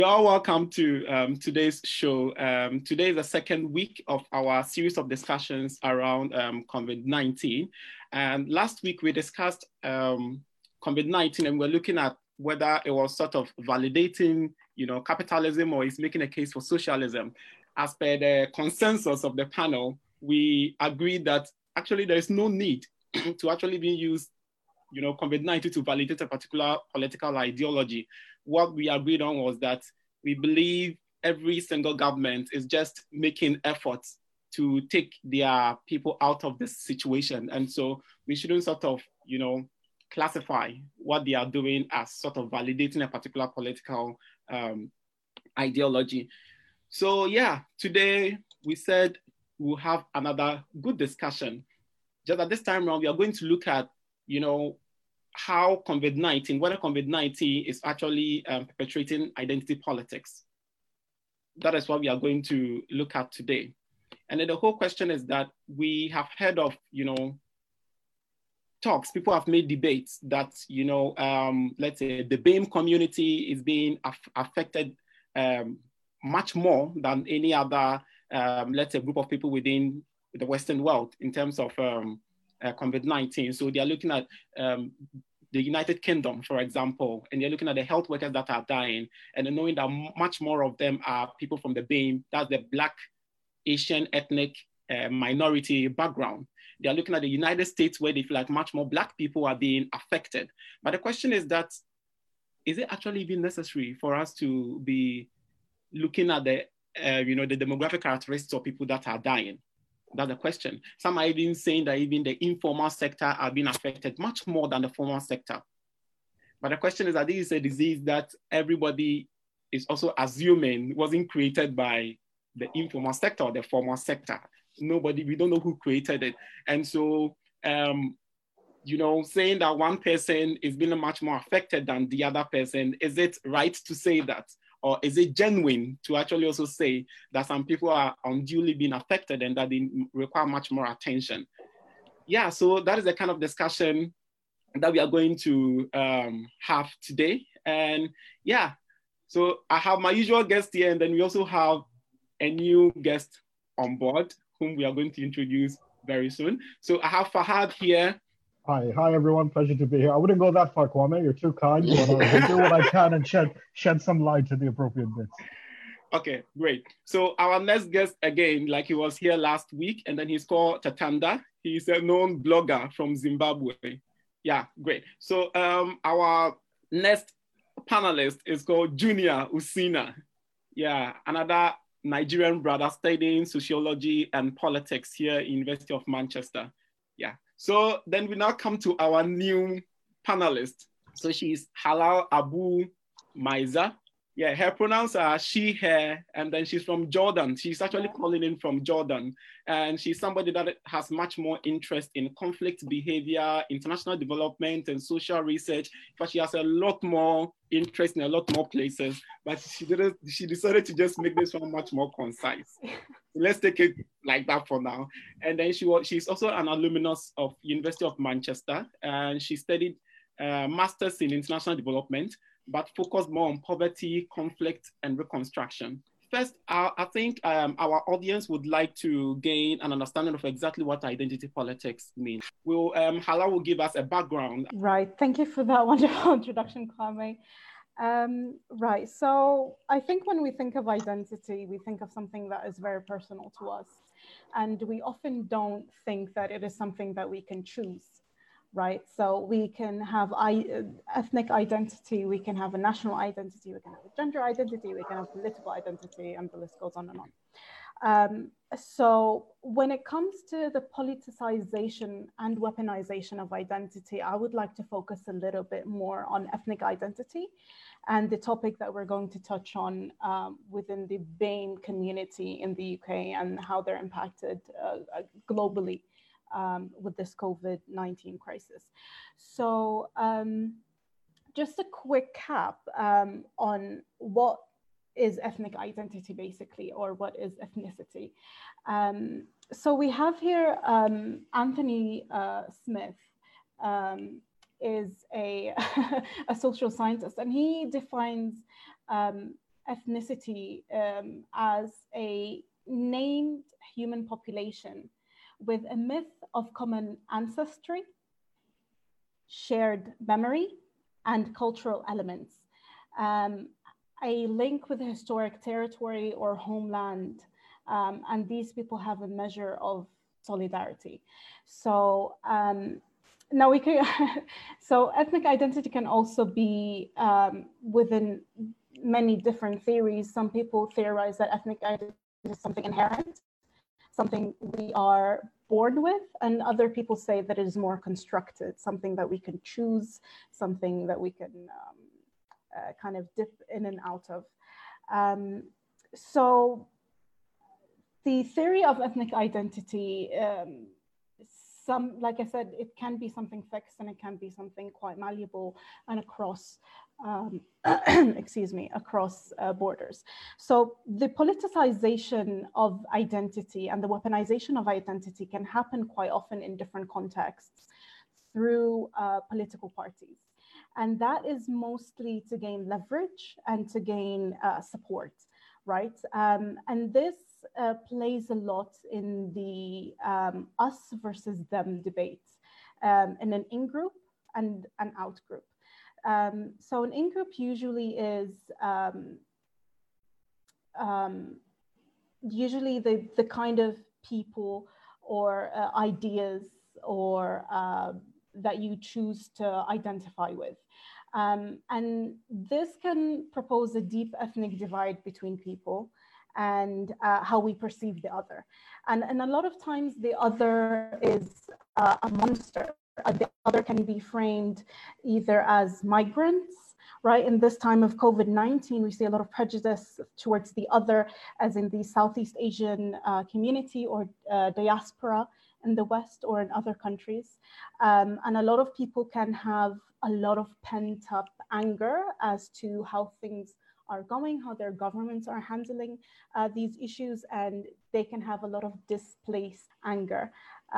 You're all welcome to today's show. Today is the second week of our series of discussions around COVID-19. And last week we discussed COVID-19 and we're looking at whether it was sort of validating, capitalism or is making a case for socialism. As per the consensus of the panel, we agreed that actually there is no need to actually be used, COVID-19 to validate a particular political ideology. What we agreed on was that we believe every single government is just making efforts to take their people out of this situation. And so we shouldn't sort of, classify what they are doing as sort of validating a particular political ideology. So yeah, today we said we'll have another good discussion. Just at this time around, we are going to look at, how COVID-19, whether COVID-19 is actually perpetrating identity politics. That is what we are going to look at today. And then the whole question is that we have heard of, talks, people have made debates that, let's say the BAME community is being affected much more than any other, let's say, group of people within the Western world in terms of COVID-19. So they are looking at the United Kingdom, for example, and they're looking at the health workers that are dying, and then knowing that much more of them are people from the BAME, that's the Black, Asian, ethnic minority background. They're looking at the United States where they feel like much more Black people are being affected. But the question is that, is it actually even necessary for us to be looking at the, the demographic characteristics of people that are dying? That's the question. Some are even saying that even the informal sector are being affected much more than the formal sector. But the question is that this is a disease that everybody is also assuming wasn't created by the informal sector or the formal sector. We don't know who created it. And so, saying that one person is being much more affected than the other person, is it right to say that? Or is it genuine to actually also say that some people are unduly being affected and that they require much more attention? Yeah, so that is the kind of discussion that we are going to have today. And yeah, so I have my usual guest here, and then we also have a new guest on board whom we are going to introduce very soon. So I have Fahad here. Hi everyone, pleasure to be here. I wouldn't go that far, Kwame, you're too kind, but I'll do what I can and shed some light to the appropriate bits. Okay, great. So our next guest again, like he was here last week, and then he's called Tatanda. He's a known blogger from Zimbabwe. Yeah, great. So our next panelist is called Junior Usina. Yeah, another Nigerian brother studying sociology and politics here at University of Manchester. Yeah. So then we now come to our new panelist. So she's Halal Abu Maiza. Yeah, her pronouns are she, her, and then she's from Jordan. She's actually calling in from Jordan. And she's somebody that has much more interest in conflict behavior, international development, and social research. But she has a lot more interest in a lot more places. But she decided to just make this one much more concise. Let's take it like that for now. And then she's also an alumnus of University of Manchester, and she studied Masters in International Development, but focused more on poverty, conflict, and reconstruction. First, I think our audience would like to gain an understanding of exactly what identity politics means. Hala will give us a background. Right, thank you for that wonderful introduction, Kwame. Right, so I think when we think of identity, we think of something that is very personal to us. And we often don't think that it is something that we can choose, right? So we can have ethnic identity, we can have a national identity, we can have a gender identity, we can have political identity, and the list goes on and on. So when it comes to the politicization and weaponization of identity, I would like to focus a little bit more on ethnic identity and the topic that we're going to touch on within the BAME community in the UK and how they're impacted globally with this COVID-19 crisis. So just a quick cap on what is ethnic identity basically, or what is ethnicity. So we have here Anthony Smith is a social scientist, and he defines ethnicity as a named human population with a myth of common ancestry, shared memory, and cultural elements. A link with a historic territory or homeland, and these people have a measure of solidarity. So now we can, so ethnic identity can also be within many different theories. Some people theorize that ethnic identity is something inherent, something we are born with, and other people say that it is more constructed, something that we can choose, something that we can kind of dip in and out of. So the theory of ethnic identity, like I said, it can be something fixed and it can be something quite malleable and across, excuse me, across borders. So the politicization of identity and the weaponization of identity can happen quite often in different contexts through political parties. And that is mostly to gain leverage and to gain support, right? And this plays a lot in the us versus them debate, in an in-group and an out-group. So an in-group usually is usually the kind of people or ideas or that you choose to identify with. And this can propose a deep ethnic divide between people and how we perceive the other. And a lot of times the other is a monster. The other can be framed either as migrants, right? In this time of COVID-19, we see a lot of prejudice towards the other, as in the Southeast Asian community or diaspora in the West or in other countries. And a lot of people can have a lot of pent up anger as to how things are going, how their governments are handling these issues, and they can have a lot of displaced anger.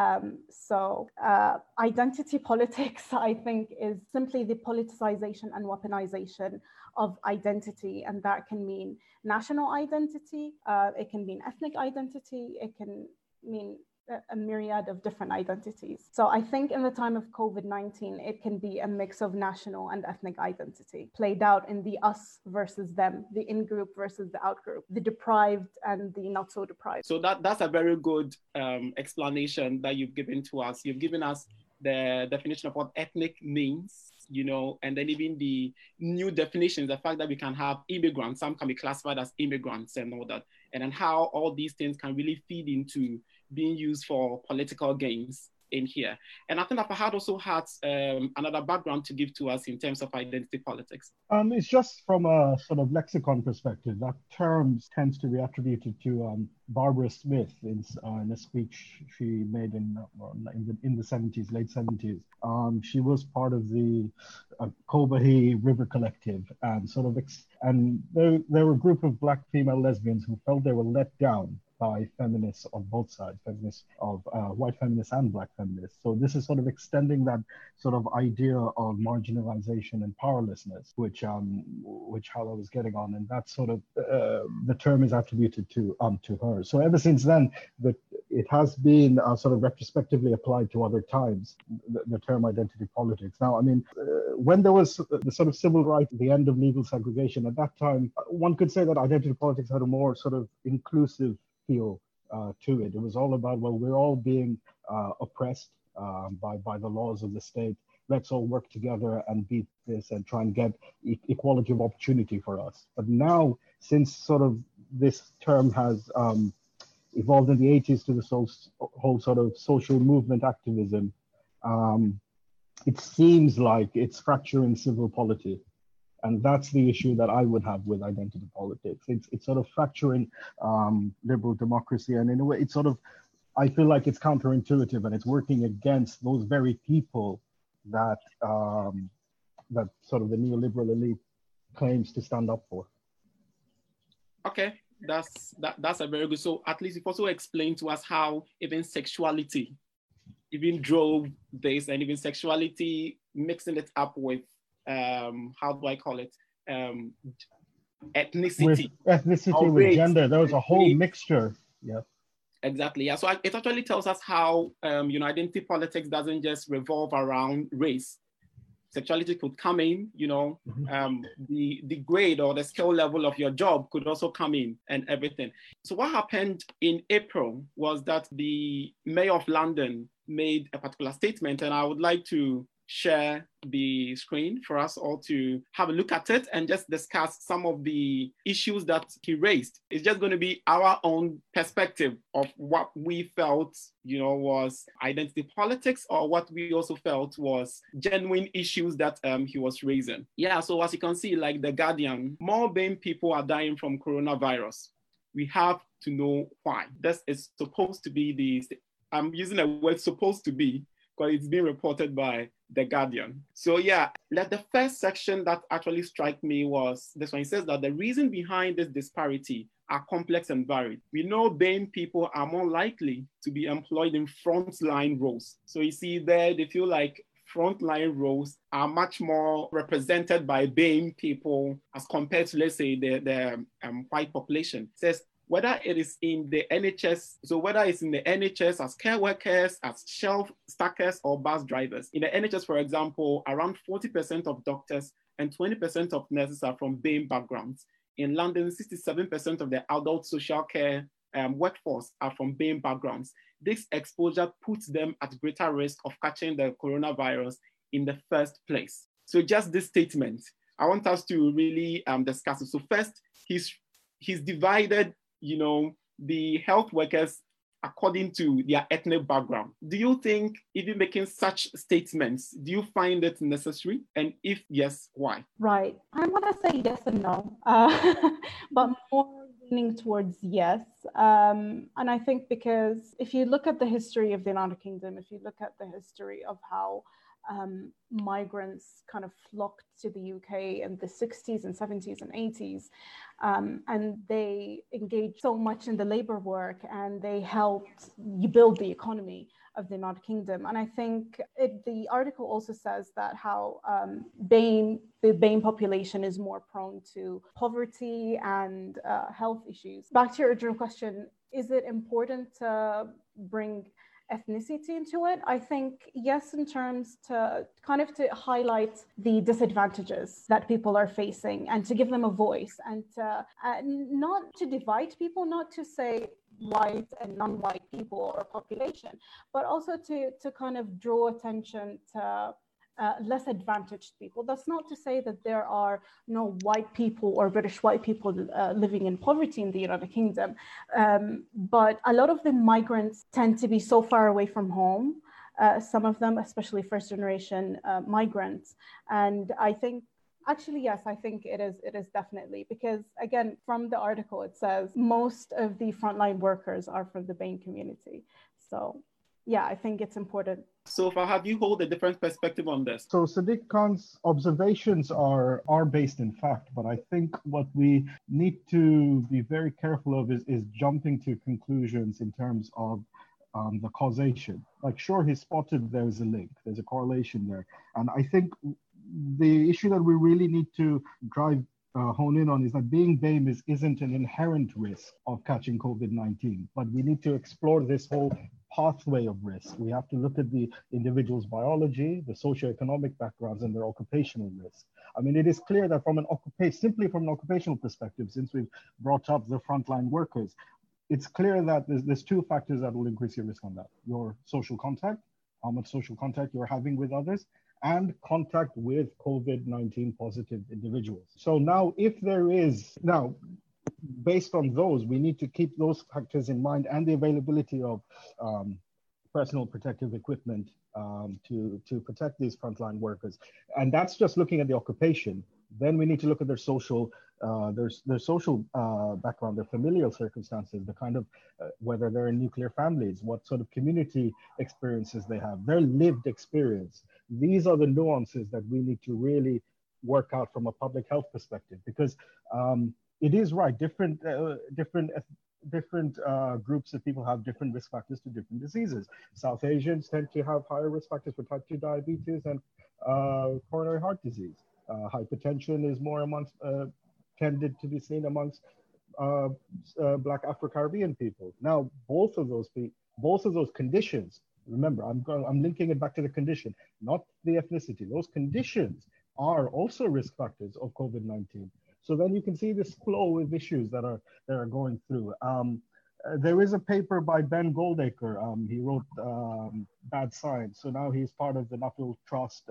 So identity politics, I think, is simply the politicization and weaponization of identity. And that can mean national identity, it can mean ethnic identity, it can mean a myriad of different identities. So I think in the time of COVID-19, it can be a mix of national and ethnic identity played out in the us versus them, the in-group versus the out-group, the deprived and the not so deprived. So that's a very good explanation that you've given to us. You've given us the definition of what ethnic means, you know, and then even the new definitions, the fact that we can have immigrants, some can be classified as immigrants and all that, and then how all these things can really feed into being used for political gains in here. And I think that Fahad also has another background to give to us in terms of identity politics. It's just from a sort of lexicon perspective, that term tends to be attributed to Barbara Smith in a speech she made in the 70s, late 70s. She was part of the Combahee River Collective, and there were a group of Black female lesbians who felt they were let down by feminists on both sides, feminists of white feminists and Black feminists. So this is sort of extending that sort of idea of marginalization and powerlessness, which Hala was getting on, and that sort of the term is attributed to her. So ever since then, it has been sort of retrospectively applied to other times, the term identity politics. Now, I mean, when there was the sort of civil rights, the end of legal segregation, at that time, one could say that identity politics had a more sort of inclusive feel to it. It was all about, well, we're all being oppressed by the laws of the state. Let's all work together and beat this and try and get equality of opportunity for us. But now, since sort of this term has evolved in the 80s to the whole sort of social movement activism, it seems like it's fracturing civil polity. And that's the issue that I would have with identity politics. It's sort of fracturing liberal democracy. And in a way, it's sort of, I feel like it's counterintuitive, and it's working against those very people that that sort of the neoliberal elite claims to stand up for. Okay, that's a very good. So at least you've also explained to us how even sexuality even drove this, and even sexuality mixing it up with how do I call it? ethnicity with race. gender. There was a whole mixture. Yeah. Exactly. Yeah. So it actually tells us how identity politics doesn't just revolve around race. Sexuality could come in, the grade or the skill level of your job could also come in and everything. So what happened in April was that the mayor of London made a particular statement, and I would like to share the screen for us all to have a look at it and just discuss some of the issues that he raised. It's just going to be our own perspective of what we felt, was identity politics, or what we also felt was genuine issues that he was raising. Yeah, so as you can see, like The Guardian, more BAME people are dying from coronavirus. We have to know why. This is supposed to be I'm using a word supposed to be, because it's being reported by The Guardian. So yeah, the first section that actually struck me was this one. It says that the reason behind this disparity are complex and varied. We know BAME people are more likely to be employed in frontline roles. So you see there, they feel like frontline roles are much more represented by BAME people as compared to, let's say, the white population. It says, whether it is in the NHS, so whether it's in the NHS as care workers, as shelf stackers, or bus drivers. In the NHS, for example, around 40% of doctors and 20% of nurses are from BAME backgrounds. In London, 67% of the adult social care workforce are from BAME backgrounds. This exposure puts them at greater risk of catching the coronavirus in the first place. So just this statement, I want us to really discuss it. So first, he's divided the health workers according to their ethnic background. Do you think, even making such statements, do you find it necessary? And if yes, why? Right. I want to say yes and no, but more leaning towards yes. And I think because if you look at the history of the United Kingdom, if you look at the history of how migrants kind of flocked to the UK in the 60s and 70s and 80s, and they engaged so much in the labor work, and they helped you build the economy of the United Kingdom. And I think the article also says that how the BAME population is more prone to poverty and health issues. Back to your original question, is it important to bring ethnicity into it? I think yes, in terms to highlight the disadvantages that people are facing and to give them a voice, and not to divide people, not to say white and non-white people or population, but also to kind of draw attention to less advantaged people. That's not to say that there are no white people or British white people living in poverty in the United Kingdom, but a lot of the migrants tend to be so far away from home, some of them, especially first generation migrants. And I think, actually, yes, I think it is definitely, because again, from the article, it says most of the frontline workers are from the BAME community. So yeah, I think it's important. So Farhad, you hold a different perspective on this. So Sadiq Khan's observations are based in fact, but I think what we need to be very careful of is jumping to conclusions in terms of the causation. Like, sure, he spotted there's a link, there's a correlation there. And I think the issue that we really need to hone in on is that being BAME isn't an inherent risk of catching COVID-19, but we need to explore this whole pathway of risk. We have to look at the individual's biology, the socioeconomic backgrounds, and their occupational risk. I mean, it is clear that simply from an occupational perspective, since we've brought up the frontline workers, it's clear that there's two factors that will increase your risk on that: your social contact, how much social contact you're having with others, and contact with COVID-19 positive individuals. So now, based on those, we need to keep those factors in mind, and the availability of personal protective equipment to protect these frontline workers. And that's just looking at the occupation. Then we need to look at their social background, their familial circumstances, the kind of whether they're in nuclear families, what sort of community experiences they have, their lived experience. These are the nuances that we need to really work out from a public health perspective, because it is right, different groups of people have different risk factors to different diseases. South Asians tend to have higher risk factors for type 2 diabetes and coronary heart disease. Hypertension is more amongst tended to be seen amongst Black Afro-Caribbean people. Now, both of those conditions, remember, I'm linking it back to the condition, not the ethnicity. Those conditions are also risk factors of COVID-19. So then you can see this flow of issues that are going through. There is a paper by Ben Goldacre. He wrote Bad Science. So now he's part of the Nuffield Trust,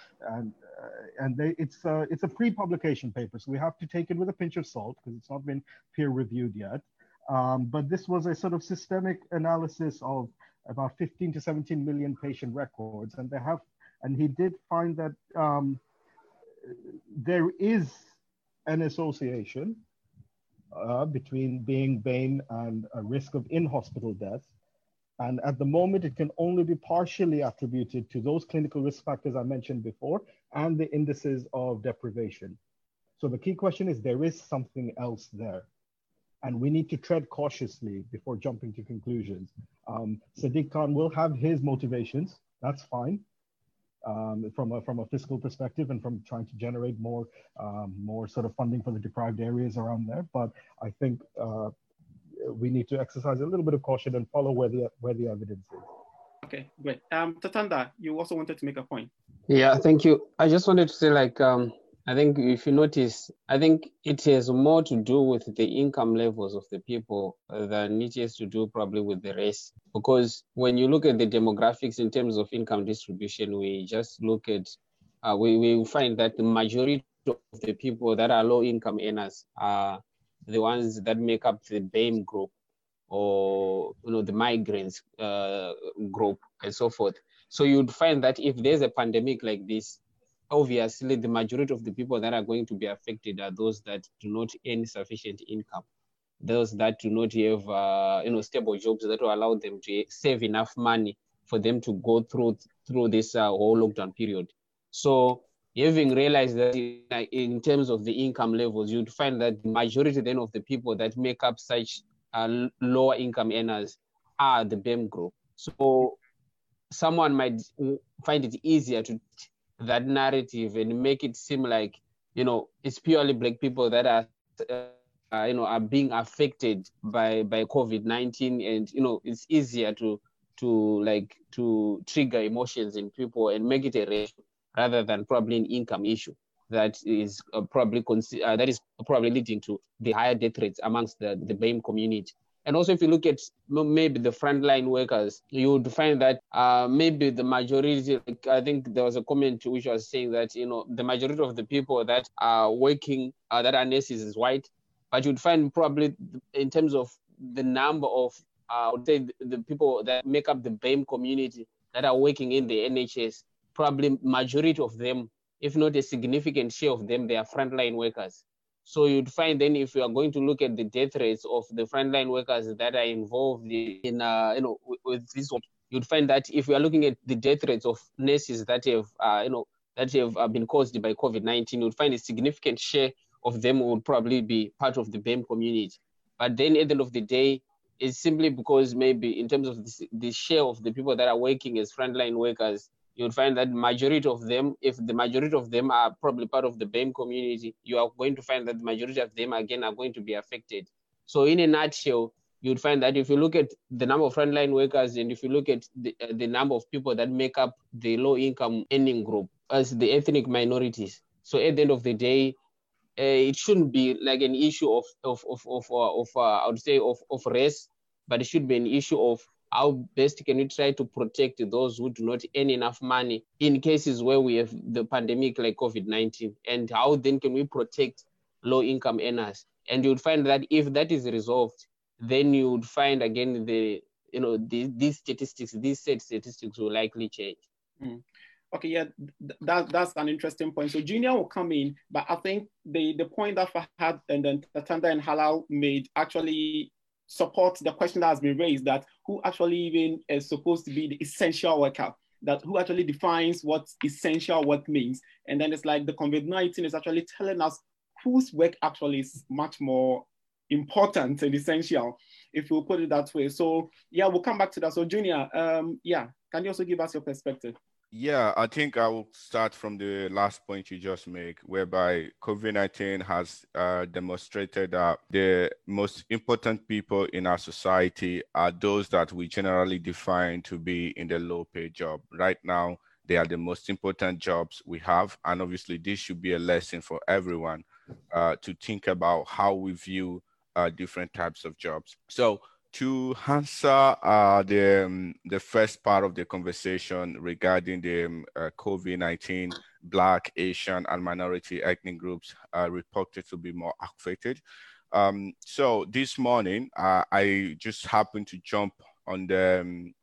it's a pre-publication paper. So we have to take it with a pinch of salt because it's not been peer-reviewed yet. But this was a sort of systemic analysis of about 15 to 17 million patient records, and he did find that there is an association between being BAME and a risk of in-hospital death. And at the moment, it can only be partially attributed to those clinical risk factors I mentioned before and the indices of deprivation. So the key question is, there is something else there. And we need to tread cautiously before jumping to conclusions. Sadiq Khan will have his motivations, that's fine. From a fiscal perspective and from trying to generate more sort of funding for the deprived areas around there. But I think we need to exercise a little bit of caution and follow where the evidence is. Okay, great. Tatanda, you also wanted to make a point. Yeah, thank you. I just wanted to say, like, I think if you notice, I think it has more to do with the income levels of the people than it has to do probably with the race. Because when you look at the demographics in terms of income distribution, we just look at, we find that the majority of the people that are low income earners are the ones that make up the BAME group, or the migrants group and so forth. So you'd find that if there's a pandemic like this, obviously the majority of the people that are going to be affected are those that do not earn sufficient income, those that do not have stable jobs that will allow them to save enough money for them to go through this whole lockdown period. So having realized that in terms of the income levels, you'd find that the majority then of the people that make up such lower income earners are the BAME group. So someone might find it easier to that narrative and make it seem like, it's purely Black people that are being affected by COVID-19, and it's easier to trigger emotions in people and make it a race rather than probably an income issue that is probably leading to the higher death rates amongst the BAME community. And also, if you look at maybe the frontline workers, you would find that maybe the majority, I think there was a comment which was saying that, the majority of the people that are working, that are nurses, is white. But you'd find probably in terms of the number of, I would say, the people that make up the BAME community that are working in the NHS, probably majority of them, if not a significant share of them, they are frontline workers. So you'd find then, if you are going to look at the death rates of the frontline workers that are involved in, with this, you'd find that if we are looking at the death rates of nurses that have been caused by COVID-19, you'd find a significant share of them would probably be part of the BAME community. But then at the end of the day, it's simply because maybe in terms of the share of the people that are working as frontline workers, you'll find that majority of them, if the majority of them are probably part of the BAME community, you are going to find that the majority of them, again, are going to be affected. So in a nutshell, you'd find that if you look at the number of frontline workers and if you look at the number of people that make up the low-income earning group as the ethnic minorities, so at the end of the day, it shouldn't be like an issue of I would say of race, but it should be an issue of how best can we try to protect those who do not earn enough money in cases where we have the pandemic like COVID-19, and how then can we protect low-income earners? And you would find that if that is resolved, then you would find again these set statistics will likely change. Okay, yeah, that's an interesting point. So Junior will come in, but I think the point that Fahad and then Tatanda and Halal made actually support the question that has been raised, that who actually even is supposed to be the essential worker, that who actually defines what essential work means. And then it's like the COVID-19 is actually telling us whose work actually is much more important and essential, if we'll put it that way. So yeah, we'll come back to that. So Junior, can you also give us your perspective? Yeah, I think I will start from the last point you just made, whereby COVID-19 has demonstrated that the most important people in our society are those that we generally define to be in the low-paid job. Right now, they are the most important jobs we have, and obviously this should be a lesson for everyone to think about how we view different types of jobs. So to answer the first part of the conversation regarding the COVID-19, Black, Asian, and minority ethnic groups reported to be more affected. So this morning, I just happened to jump on the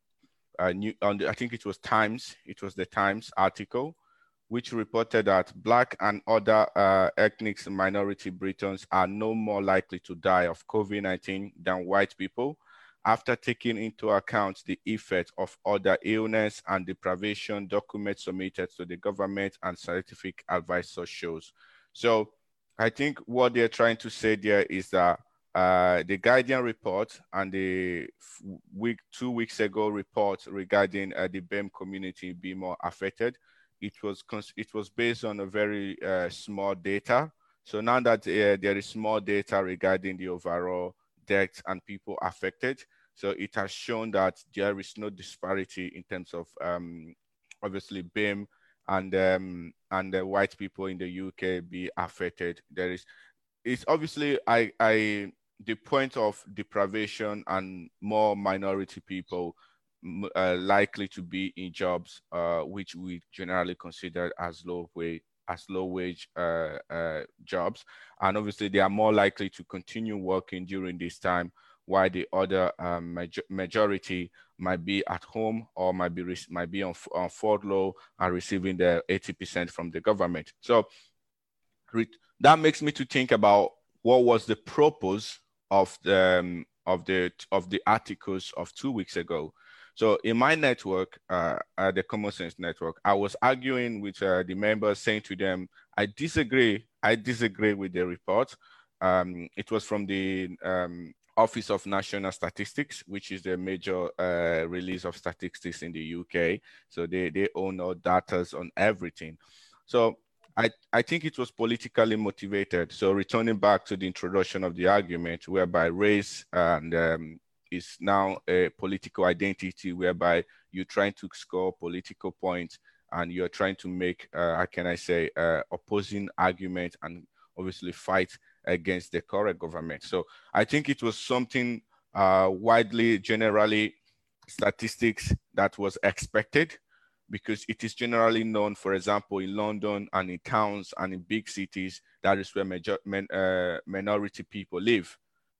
I think it was the Times article, which reported that Black and other ethnic minority Britons are no more likely to die of COVID-19 than white people, after taking into account the effect of other illness and deprivation documents submitted to the government and scientific advisor shows. So I think what they're trying to say there is that the Guardian report and the 2 weeks ago report regarding the BEM community being more affected, it was based on a very small data. So now that there is small data regarding the overall deaths and people affected, so it has shown that there is no disparity in terms of obviously BIM and the white people in the UK be affected. It's obviously the point of deprivation and more minority people likely to be in jobs which we generally consider as low wage jobs, and obviously they are more likely to continue working during this time, while the other majority might be at home or might be on furlough and receiving the 80% from the government. So that makes me to think about what was the purpose of the articles of 2 weeks ago. So in my network, the Common Sense Network, I was arguing with the members, saying to them, I disagree with the report. It was from the Office of National Statistics, which is the major release of statistics in the UK. So they own all data on everything. So I think it was politically motivated. So returning back to the introduction of the argument, whereby race and is now a political identity, whereby you're trying to score political points and you're trying to make, how can I say, opposing argument and obviously fight against the current government. So I think it was something widely, generally, statistics that was expected, because it is generally known, for example, in London and in towns and in big cities, that is where minority people live.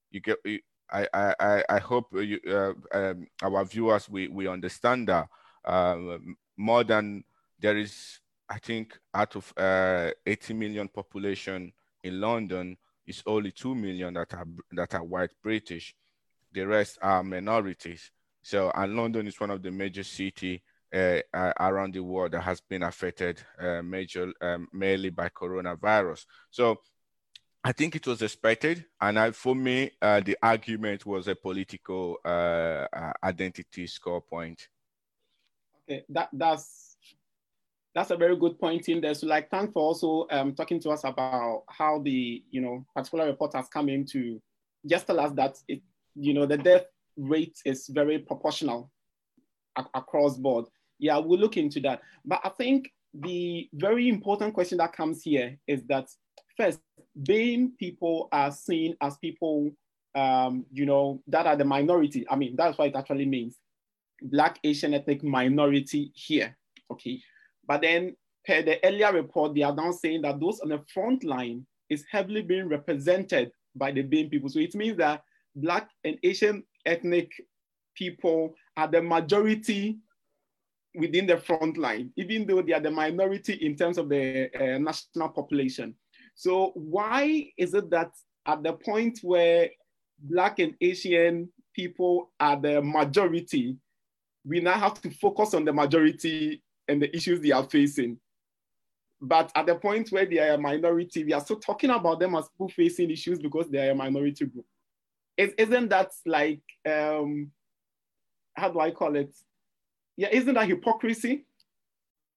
I hope our viewers, we understand that more than there is, I think, out of 80 million population in London, it's only 2 million that are white British. The rest are minorities. So, and London is one of the major cities around the world that has been affected mainly by coronavirus. So I think it was expected, and for me, the argument was a political identity score point. Okay, that's a very good point in there. So, like, thanks for also talking to us about how the particular report has come in to just tell us that the death rate is very proportional across board. Yeah, we'll look into that. But I think the very important question that comes here is that first, BAME people are seen as people, that are the minority. I mean, that's what it actually means. Black, Asian ethnic minority here, okay? But then per the earlier report, they are now saying that those on the front line is heavily being represented by the BAME people. So it means that Black and Asian ethnic people are the majority within the front line, even though they are the minority in terms of the national population. So why is it that at the point where Black and Asian people are the majority, we now have to focus on the majority and the issues they are facing? But at the point where they are a minority, we are still talking about them as people facing issues because they are a minority group. Isn't that like, how do I call it? Yeah, isn't that hypocrisy?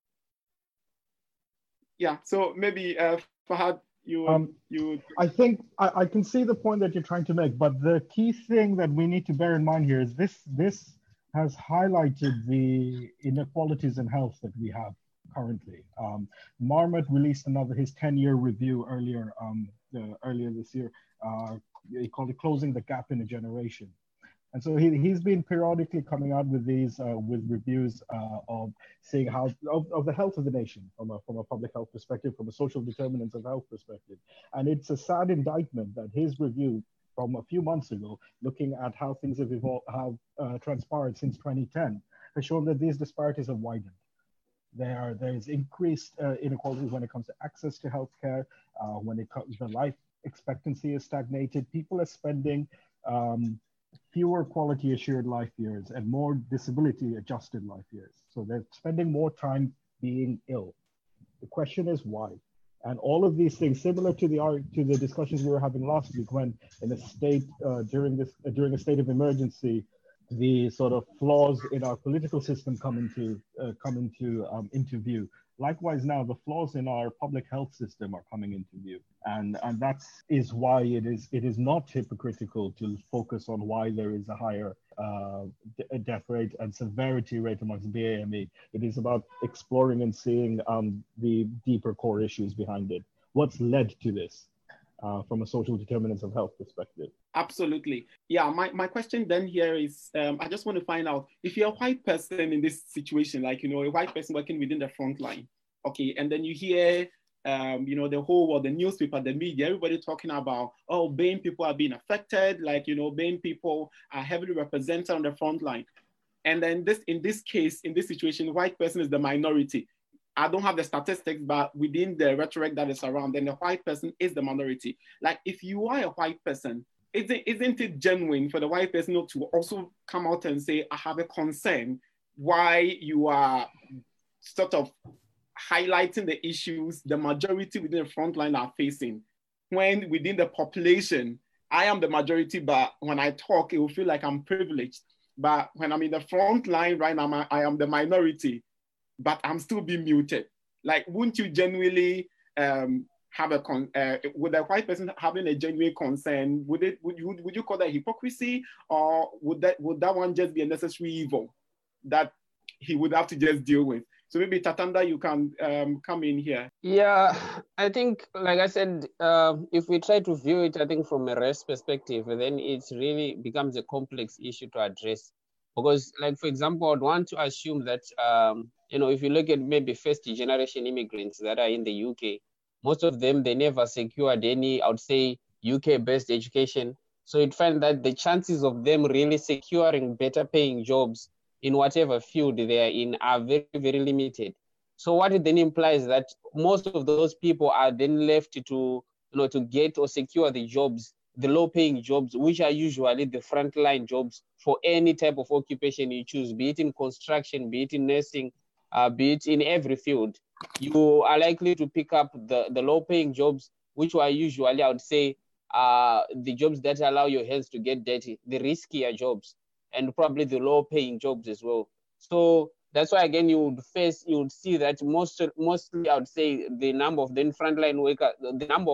Yeah, so maybe Fahad, I think I can see the point that you're trying to make, but the key thing that we need to bear in mind here is this has highlighted the inequalities in health that we have currently. Marmot released his 10-year review earlier this year. He called it "Closing the Gap in a Generation." And so he's been periodically coming out with these with reviews of seeing how of the health of the nation from a public health perspective, from a social determinants of health perspective. And it's a sad indictment that his review from a few months ago, looking at how things have transpired since 2010, has shown that these disparities have widened. There's increased inequality when it comes to access to healthcare. When it comes, the life expectancy is stagnated. People are spending fewer quality assured life years and more disability adjusted life years. So they're spending more time being ill. The question is why? And all of these things, similar to the discussions we were having last week, when in a state during a state of emergency, the sort of flaws in our political system come into view. Likewise, now the flaws in our public health system are coming into view, and that is why it is not hypocritical to focus on why there is a higher death rate and severity rate amongst BAME. It is about exploring and seeing the deeper core issues behind it. What's led to this from a social determinants of health perspective? Absolutely. Yeah, my question then here is, I just want to find out, if you're a white person in this situation, like, a white person working within the front line, okay, and then you hear, the whole world, the newspaper, the media, everybody talking about, oh, BAME people are being affected, like, BAME people are heavily represented on the front line. And then in this case, in this situation, white person is the minority. I don't have the statistics, but within the rhetoric that is around, then the white person is the minority. Like, if you are a white person, isn't it genuine for the white person to also come out and say, I have a concern why you are sort of highlighting the issues the majority within the front line are facing, when within the population, I am the majority, but when I talk, it will feel like I'm privileged. But when I'm in the front line right now, I am the minority, but I'm still being muted. Like, wouldn't you genuinely have would a white person having a genuine concern, would you call that hypocrisy, or would that one just be a necessary evil that he would have to just deal with? So maybe Tatanda, you can come in here. Yeah, I think, like I said, if we try to view it, I think from a race perspective, then it really becomes a complex issue to address. Because, like, for example, I'd want to assume that, if you look at maybe first-generation immigrants that are in the UK, most of them, they never secured any, I would say, UK-based education. So you'd find that the chances of them really securing better paying jobs in whatever field they are in are very, very limited. So what it then implies that most of those people are then left to get or secure the jobs, the low-paying jobs, which are usually the frontline jobs for any type of occupation you choose, be it in construction, be it in nursing, be it in every field. You are likely to pick up the low-paying jobs, which are usually, I would say, the jobs that allow your hands to get dirty, the riskier jobs, and probably the low-paying jobs as well. So that's why, again, you would see that mostly, I would say, the number of the frontline workers, the number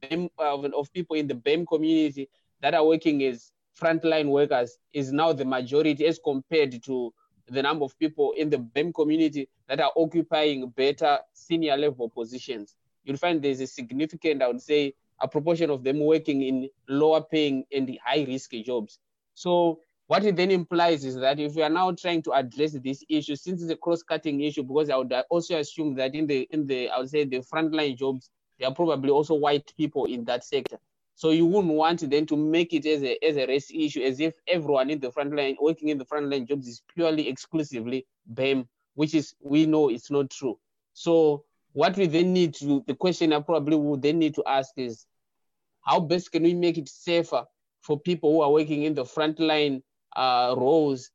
of people in the BAME community that are working as frontline workers is now the majority, as compared to the number of people in the BAME community that are occupying better senior level positions. You'll find there's a significant, I would say, a proportion of them working in lower paying and high risky jobs. So what it then implies is that if we are now trying to address this issue, since it's a cross-cutting issue, because I would also assume that in the I would say the frontline jobs, there are probably also white people in that sector. So you wouldn't want then to make it as a race issue, as if everyone in the frontline working in the frontline jobs is purely exclusively BAME, which is, we know it's not true. So what we then need to, the question I probably would then need to ask is, how best can we make it safer for people who are working in the frontline roles?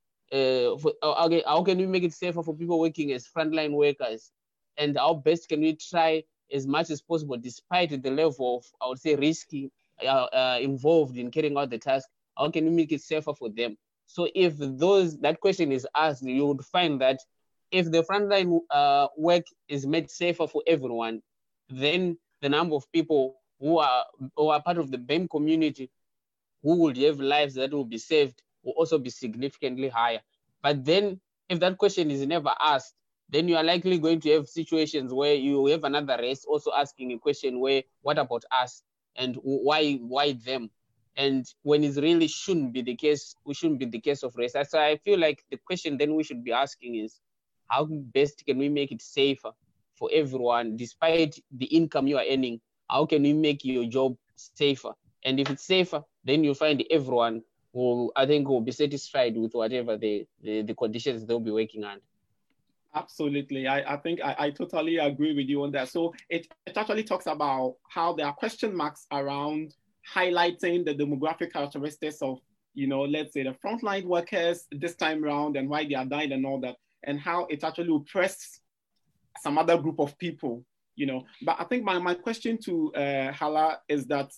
How can we make it safer for people working as frontline workers? And how best can we try as much as possible, despite the level of, I would say, risky involved in carrying out the task, how can we make it safer for them? So if that question is asked, you would find that if the frontline work is made safer for everyone, then the number of people who are part of the BAME community who would have lives that will be saved will also be significantly higher. But then if that question is never asked, then you are likely going to have situations where you have another race also asking a question where, what about us? And why them? And when it really shouldn't be the case, we shouldn't be the case of race. So I feel like the question then we should be asking is, how best can we make it safer for everyone, despite the income you are earning? How can we make your job safer? And if it's safer, then you'll find everyone will, I think, will be satisfied with whatever the conditions they'll be working under. Absolutely. I think I totally agree with you on that. So it actually talks about how there are question marks around highlighting the demographic characteristics of, let's say the frontline workers this time around and why they are dying and all that, and how it actually oppresses some other group of people, But I think my question to Hala is that,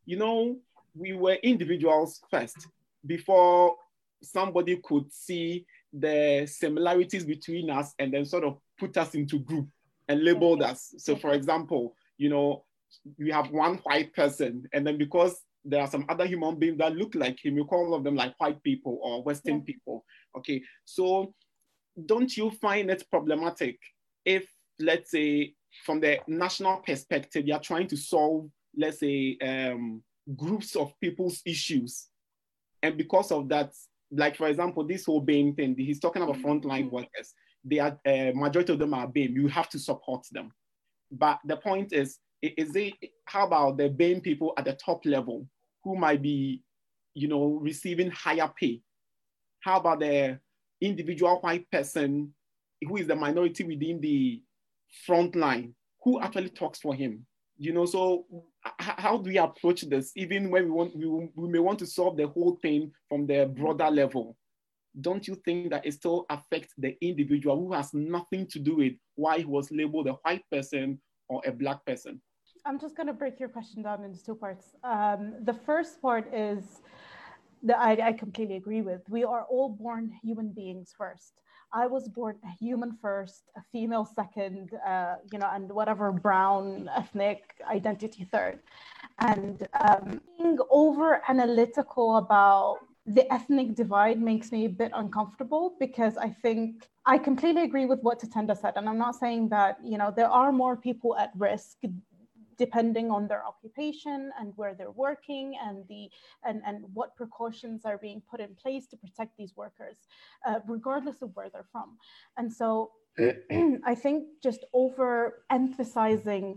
we were individuals first before somebody could see the similarities between us and then sort of put us into group and labeled us. So for example, we have one white person, and then because there are some other human beings that look like him, you call all of them like white people or Western people. Okay, so don't you find it problematic if, let's say, from the national perspective, you're trying to solve, let's say, groups of people's issues, and because of that, like for example, this whole BAME thing, he's talking about frontline workers. They are majority of them are BAME. You have to support them, but the point is how about the BAME people at the top level who might be, receiving higher pay? How about the individual white person who is the minority within the front line, who actually talks for him? So how do we approach this? Even when we may want to solve the whole thing from the broader level, don't you think that it still affects the individual who has nothing to do with why he was labeled a white person or a black person? I'm just going to break your question down into two parts. The first part is that I completely agree with. We are all born human beings first. I was born a human first, a female second, and whatever brown ethnic identity third. And being over analytical about the ethnic divide makes me a bit uncomfortable, because I think I completely agree with what Tatenda said. And I'm not saying that, there are more people at risk depending on their occupation and where they're working and what precautions are being put in place to protect these workers, regardless of where they're from. And so I think just overemphasizing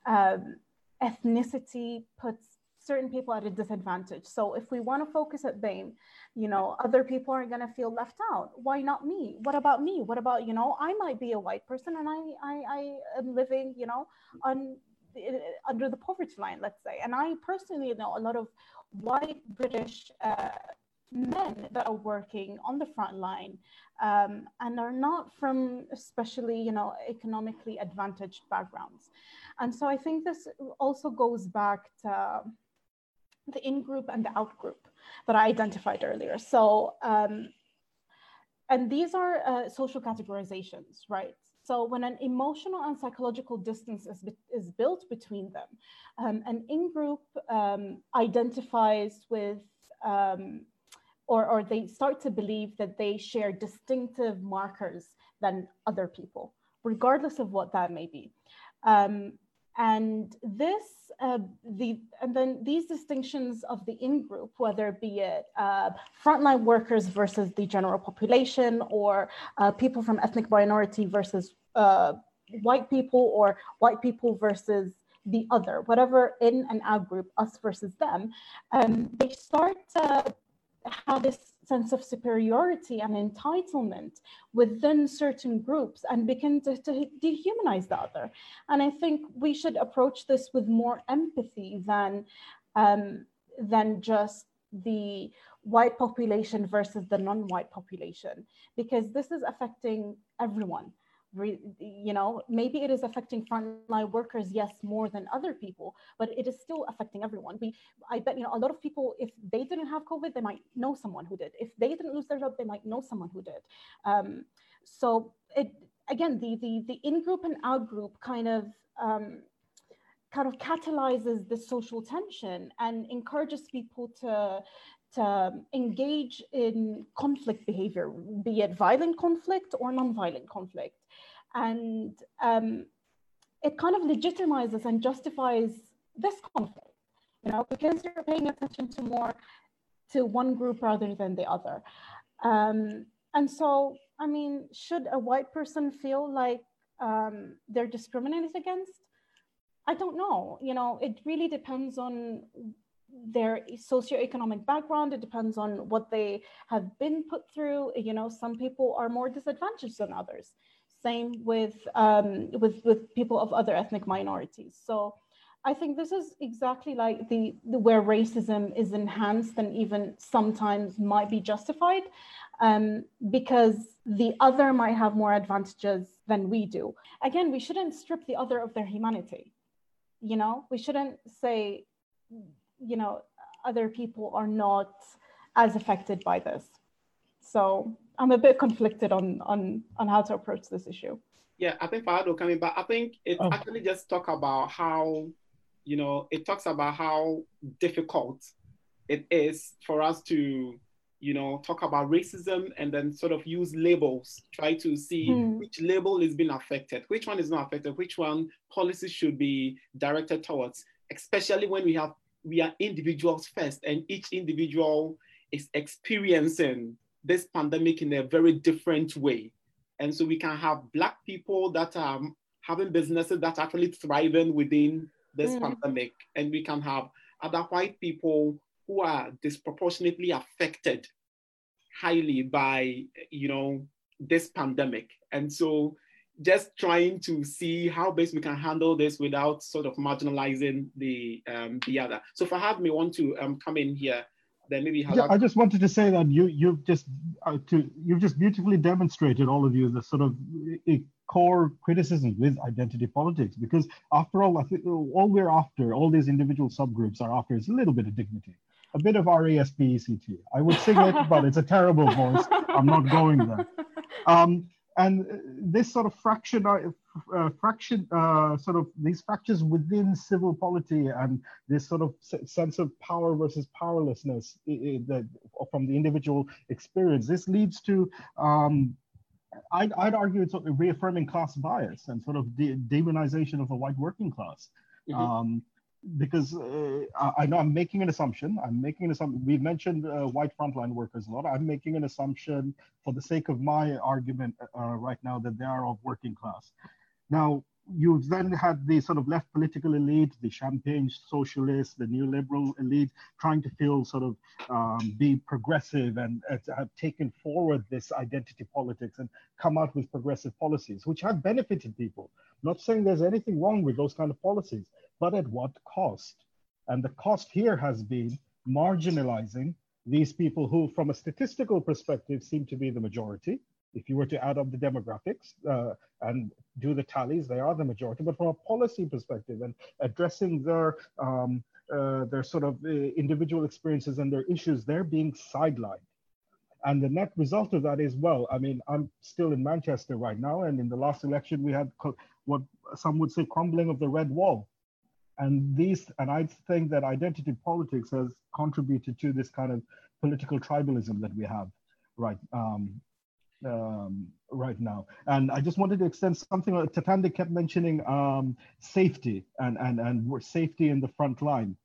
ethnicity puts certain people at a disadvantage. So if we want to focus at BAME, other people are going to feel left out. Why not me? What about me? What about, I might be a white person and I am living, under the poverty line, let's say. And I personally know a lot of white British men that are working on the front line and are not from especially, economically advantaged backgrounds. And so I think this also goes back to the in-group and the out-group that I identified earlier. So, and these are social categorizations, right? So when an emotional and psychological distance is built between them, an in-group identifies with, or they start to believe that they share distinctive markers than other people, regardless of what that may be. And this, and then these distinctions of the in-group, whether be it frontline workers versus the general population, or people from ethnic minority versus white people, or white people versus the other, whatever in and out group, us versus them, they start to have this sense of superiority and entitlement within certain groups and begin to dehumanize the other. And I think we should approach this with more empathy than just the white population versus the non-white population, because this is affecting everyone. Maybe it is affecting frontline workers, yes, more than other people, but it is still affecting everyone. I bet, a lot of people, if they didn't have COVID, they might know someone who did. If they didn't lose their job, they might know someone who did. So again, the in-group and out-group kind of kind of catalyzes the social tension and encourages people to engage in conflict behavior, be it violent conflict or non-violent conflict. And it kind of legitimizes and justifies this conflict, you know, because you're paying attention to one group rather than the other. And so, I mean, should a white person feel like they're discriminated against? I don't know. You know, it really depends on their socioeconomic background. It depends on what they have been put through. You know, some people are more disadvantaged than others. Same with people of other ethnic minorities. So I think this is exactly like the where racism is enhanced and even sometimes might be justified, because the other might have more advantages than we do. Again, we shouldn't strip the other of their humanity. You know, we shouldn't say, you know, other people are not as affected by this. So I'm a bit conflicted on how to approach this issue. Yeah, I think Fahad coming back. I think it actually just talk about how, you know, it talks about how difficult it is for us to, you know, talk about racism and then sort of use labels, try to see which label is being affected, which one is not affected, which one policies should be directed towards, especially when we are individuals first, and each individual is experiencing this pandemic in a very different way. And so we can have Black people that are having businesses that are actually thriving within this pandemic, and we can have other white people who are disproportionately affected highly by, you know, this pandemic. And so just trying to see how best we can handle this without sort of marginalizing the other. So Fahad may want to come in here. Then maybe yeah, I just wanted to say that you've just beautifully demonstrated, all of you, the sort of core criticism with identity politics, because after all, I think all we're after, all these individual subgroups are after, is a little bit of dignity, a bit of RESPECT. I would sing it, but it's a terrible voice. I'm not going there. And this sort of sort of these fractures within civil polity and this sort of sense of power versus powerlessness from the individual experience, this leads to, I'd argue, it's sort of reaffirming class bias and sort of demonization of the white working class. Because I know I'm making an assumption. We've mentioned white frontline workers a lot. I'm making an assumption for the sake of my argument right now that they are of working class. Now, you've then had the sort of left political elite, the champagne socialists, the neoliberal elite, trying to feel sort of be progressive and have taken forward this identity politics and come out with progressive policies, which have benefited people. Not saying there's anything wrong with those kind of policies, but at what cost? And the cost here has been marginalizing these people who, from a statistical perspective, seem to be the majority. If you were to add up the demographics and do the tallies, they are the majority. But from a policy perspective and addressing their sort of individual experiences and their issues, they're being sidelined. And the net result of that is, well, I mean, I'm still in Manchester right now, and in the last election, we had what some would say crumbling of the red wall. And I think that identity politics has contributed to this kind of political tribalism that we have right now. And I just wanted to extend something. Tatanda kept mentioning safety and safety in the front line.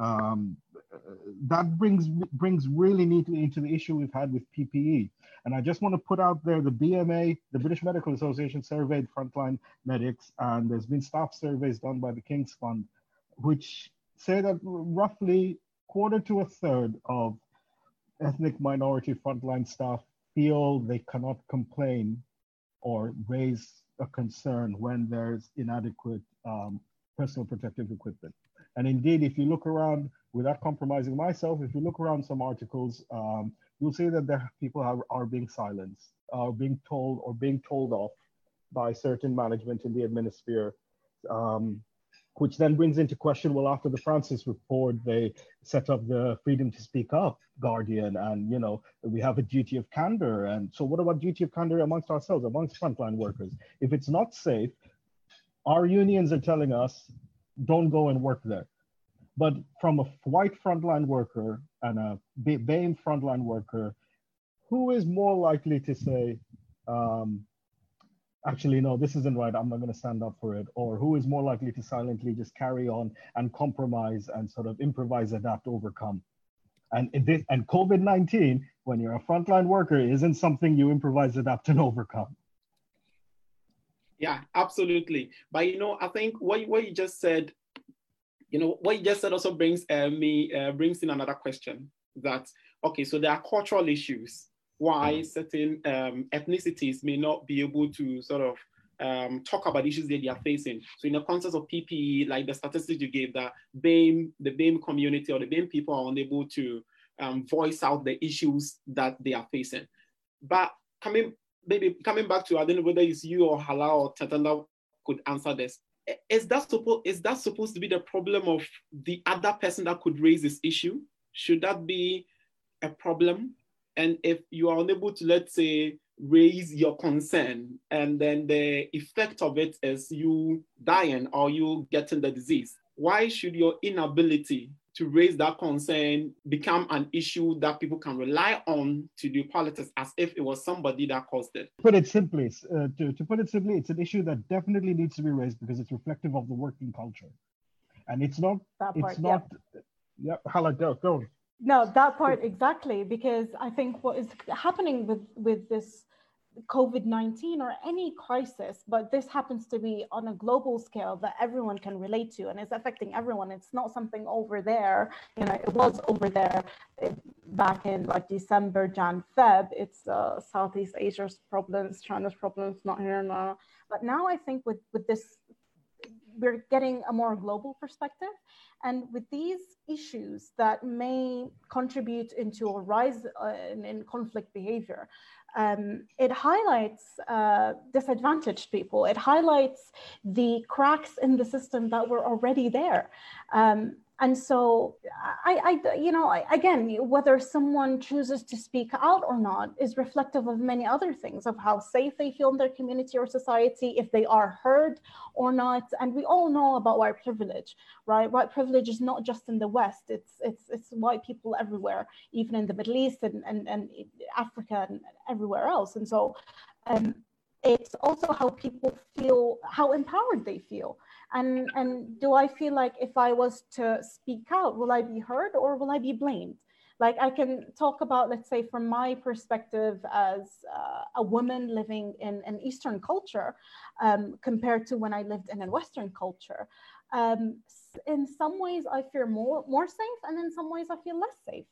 That brings really neatly into the issue we've had with PPE. And I just want to put out there, the BMA, the British Medical Association, surveyed frontline medics, and there's been staff surveys done by the King's Fund, which say that roughly quarter to a third of ethnic minority frontline staff feel they cannot complain or raise a concern when there's inadequate personal protective equipment. And indeed, if you look around, without compromising myself, if you look around some articles, you'll see that there people are being silenced, are being told off by certain management in the adminisphere, which then brings into question, well, after the Francis report, they set up the Freedom to Speak Up Guardian, and, you know, we have a duty of candor. And so what about duty of candor amongst ourselves, amongst frontline workers? If it's not safe, our unions are telling us don't go and work there. But from a white frontline worker and a BAME frontline worker, who is more likely to say, actually, no, this isn't right, I'm not going to stand up for it? Or who is more likely to silently just carry on and compromise and sort of improvise, adapt, overcome? And COVID-19, when you're a frontline worker, isn't something you improvise, adapt, and overcome. Yeah, absolutely. But, you know, I think what you just said, you know, what you just said also brings brings in another question that, okay, so there are cultural issues why certain ethnicities may not be able to sort of talk about issues that they are facing. So in the context of PPE, like the statistics you gave, that the BAME community or the BAME people are unable to voice out the issues that they are facing. But coming back to, I don't know whether it's you or Hala or Tatanda could answer this. Is that supposed to be the problem of the other person that could raise this issue? Should that be a problem? And if you are unable to, let's say, raise your concern, and then the effect of it is you dying or you getting the disease, why should your inability to raise that concern become an issue that people can rely on to do politics as if it was somebody that caused it? To put it simply, it's an issue that definitely needs to be raised because it's reflective of the working culture. And it's not, Hala, go. No, that part exactly, because I think what is happening with this COVID-19 or any crisis, but this happens to be on a global scale that everyone can relate to, and it's affecting everyone. It's not something over there, you know, it was over there back in like December, Jan, Feb. It's Southeast Asia's problems, China's problems, not here now. But now I think with this, we're getting a more global perspective. And with these issues that may contribute into a rise in conflict behavior, it highlights disadvantaged people. It highlights the cracks in the system that were already there. And so again, whether someone chooses to speak out or not is reflective of many other things, of how safe they feel in their community or society, if they are heard or not. And we all know about white privilege, right? White privilege is not just in the West, it's white people everywhere, even in the Middle East and Africa and everywhere else. And so it's also how people feel, how empowered they feel. And do I feel like if I was to speak out, will I be heard or will I be blamed? Like I can talk about, let's say, from my perspective as a woman living in an Eastern culture compared to when I lived in a Western culture. In some ways, I feel more safe, and in some ways, I feel less safe.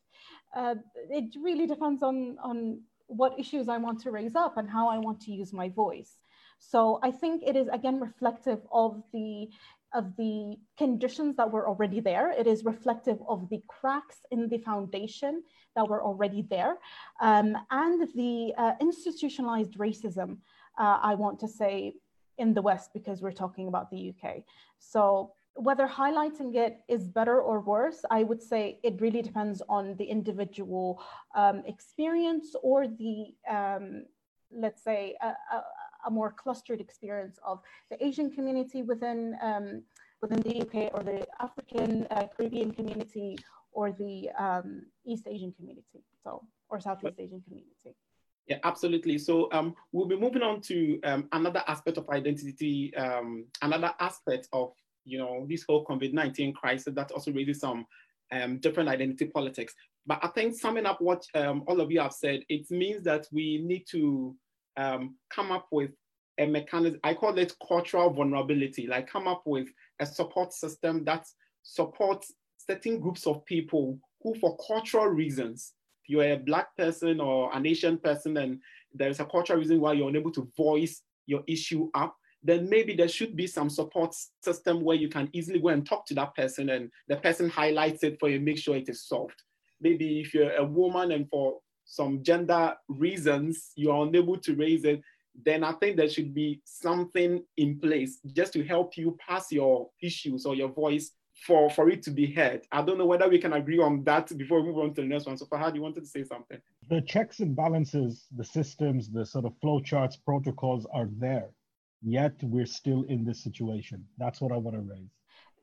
It really depends on what issues I want to raise up and how I want to use my voice. So I think it is, again, reflective of the conditions that were already there. It is reflective of the cracks in the foundation that were already there, and the institutionalized racism, I want to say, in the West, because we're talking about the UK. So whether highlighting it is better or worse, I would say it really depends on the individual experience or the, let's say, a more clustered experience of the Asian community within the UK, or the African Caribbean community, or the East Asian community, or Southeast Asian community. Yeah, absolutely. So we'll be moving on to another aspect of identity, another aspect of, you know, this whole COVID-19 crisis that also raises some different identity politics. But I think summing up what all of you have said, it means that we need to come up with a mechanism. I call it cultural vulnerability, like come up with a support system that supports certain groups of people who, for cultural reasons, if you're a Black person or an Asian person and there's a cultural reason why you're unable to voice your issue up, then maybe there should be some support system where you can easily go and talk to that person and the person highlights it for you, make sure it is solved. Maybe if you're a woman and for some gender reasons you're unable to raise it, then I think there should be something in place just to help you pass your issues or your voice for it to be heard. I don't know whether we can agree on that before we move on to the next one. So Fahad, you wanted to say something? The checks and balances, the systems, the sort of flow charts, protocols are there, yet we're still in this situation. That's what I want to raise.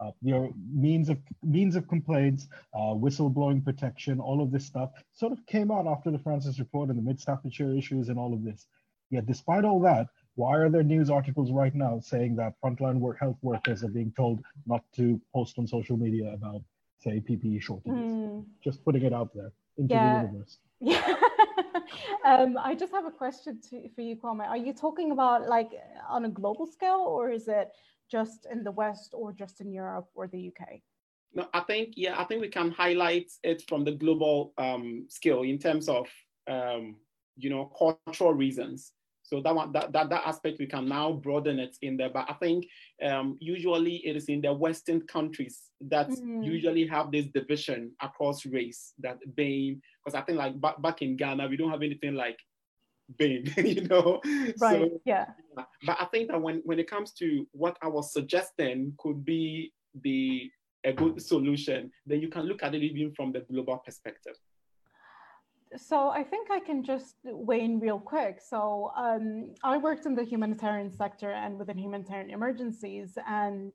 your means of complaints, whistleblowing protection, all of this stuff sort of came out after the Francis report and the Mid-Staffordshire issues and all of this. Yet despite all that, why are there news articles right now saying that frontline health workers are being told not to post on social media about, say, PPE shortages? Just putting it out there into the universe. Yeah. I just have a question for you, Kwame. Are you talking about like on a global scale, or is it just in the West or just in Europe or the UK? No, I think we can highlight it from the global scale in terms of, cultural reasons. So that aspect, we can now broaden it in there. But I think usually it is in the Western countries that usually have this division across race, that BAME, because I think like back in Ghana, we don't have anything like BAME, Right, so, yeah. But I think that when it comes to what I was suggesting could be a good solution, then you can look at it even from the global perspective. So I think I can just weigh in real quick. So I worked in the humanitarian sector and within humanitarian emergencies, and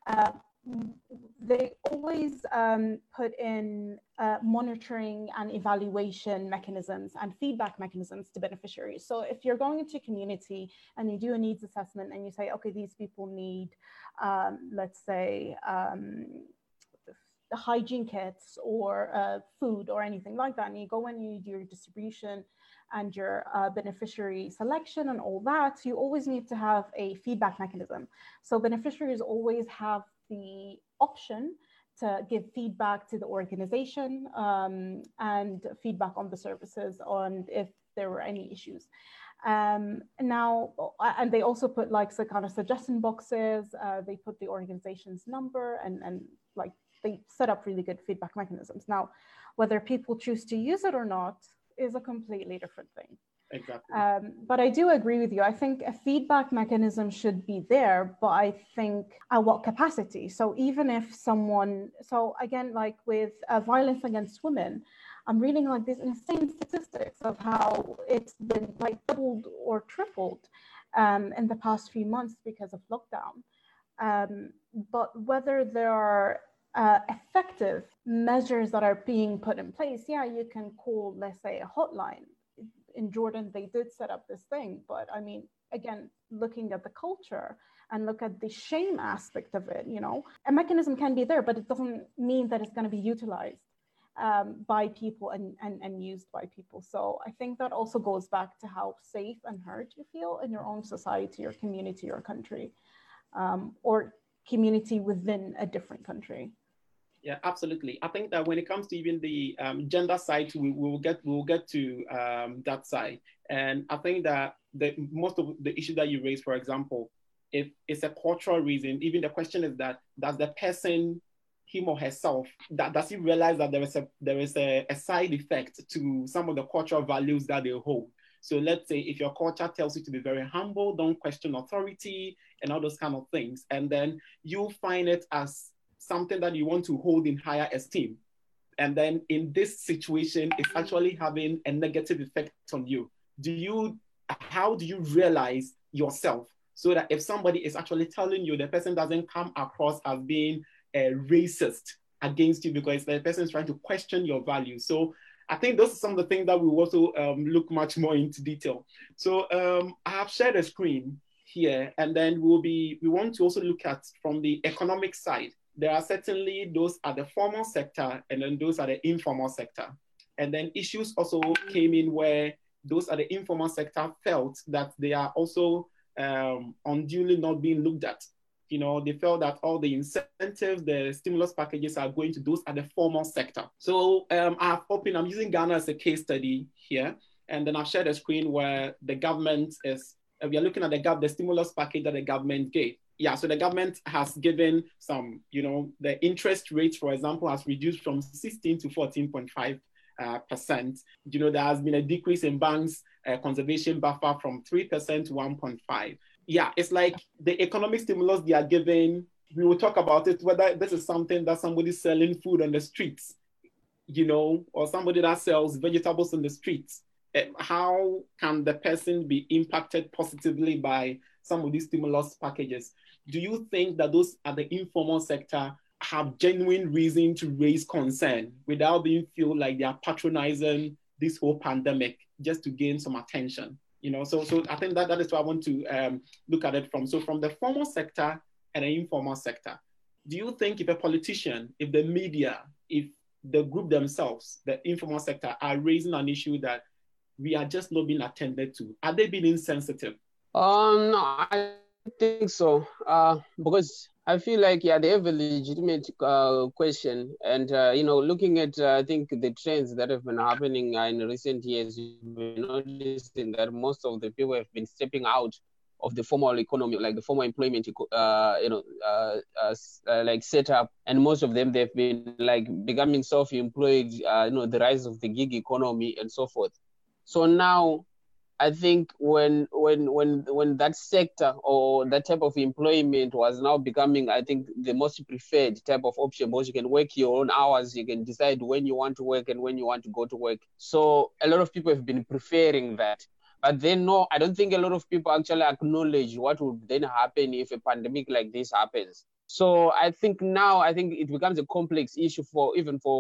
they always put in monitoring and evaluation mechanisms and feedback mechanisms to beneficiaries. So if you're going into a community and you do a needs assessment and you say, okay, these people need, let's say, hygiene kits or food or anything like that, and you go in and you do your distribution and your beneficiary selection and all that, you always need to have a feedback mechanism. So beneficiaries always have the option to give feedback to the organization and feedback on the services, on if there were any issues. Now, and they also put like some kind of suggestion boxes, they put the organization's number and like they set up really good feedback mechanisms. Now, whether people choose to use it or not is a completely different thing. Exactly. But I do agree with you. I think a feedback mechanism should be there, but I think at what capacity? So even if someone, so again, like with violence against women, I'm reading like these insane statistics of how it's been like doubled or tripled in the past few months because of lockdown. But whether there are effective measures that are being put in place, yeah, you can call, let's say, a hotline. In Jordan, they did set up this thing, but I mean, again, looking at the culture and look at the shame aspect of it, a mechanism can be there, but it doesn't mean that it's going to be utilized by people and used by people. So I think that also goes back to how safe and heard you feel in your own society or community or country, or community within a different country. Yeah, absolutely. I think that when it comes to even the gender side, we'll get to that side. And I think that most of the issues that you raise, for example, if it's a cultural reason, even the question is that does the person, him or herself, does he realize that there is a side effect to some of the cultural values that they hold? So let's say if your culture tells you to be very humble, don't question authority and all those kind of things, and then you find it as something that you want to hold in higher esteem. And then in this situation, it's actually having a negative effect on you. How do you realize yourself so that if somebody is actually telling you, the person doesn't come across as being a racist against you because the person is trying to question your values? So I think those are some of the things that we also look much more into detail. So I have shared a screen here, and then we want to also look at from the economic side. There are certainly those at the formal sector and then those at the informal sector. And then issues also came in where those at the informal sector felt that they are also unduly not being looked at. They felt that all the incentives, the stimulus packages are going to those at the formal sector. So I'm using Ghana as a case study here. And then I've shared a screen where the government we are looking at the stimulus package that the government gave. Yeah, so the government has given some, the interest rate, for example, has reduced from 16 to 14.5%. There has been a decrease in banks' conservation buffer from 3% to 1.5%. Yeah, it's like the economic stimulus they are giving, we will talk about it, whether this is something that somebody's selling food on the streets, or somebody that sells vegetables on the streets. How can the person be impacted positively by some of these stimulus packages? do you think that those at the informal sector have genuine reason to raise concern without being feel like they are patronizing this whole pandemic just to gain some attention? You know, so I think that is what I want to look at it from. So from the formal sector and the informal sector, do you think if a politician, if the media, if the group themselves, the informal sector, are raising an issue that we are just not being attended to, are they being insensitive? No, I think so. Because I feel like, yeah, they have a legitimate question. And, looking at, I think, the trends that have been happening in recent years, you've been noticing that most of the people have been stepping out of the formal economy, like the formal employment, like set up. And most of them, they've been like becoming self-employed, the rise of the gig economy and so forth. So now, I think when that sector or that type of employment was now becoming, I think, the most preferred type of option, because you can work your own hours, you can decide when you want to work and when you want to go to work. So a lot of people have been preferring that. But then, no, I don't think a lot of people actually acknowledge what would then happen if a pandemic like this happens. So I think now, it becomes a complex issue for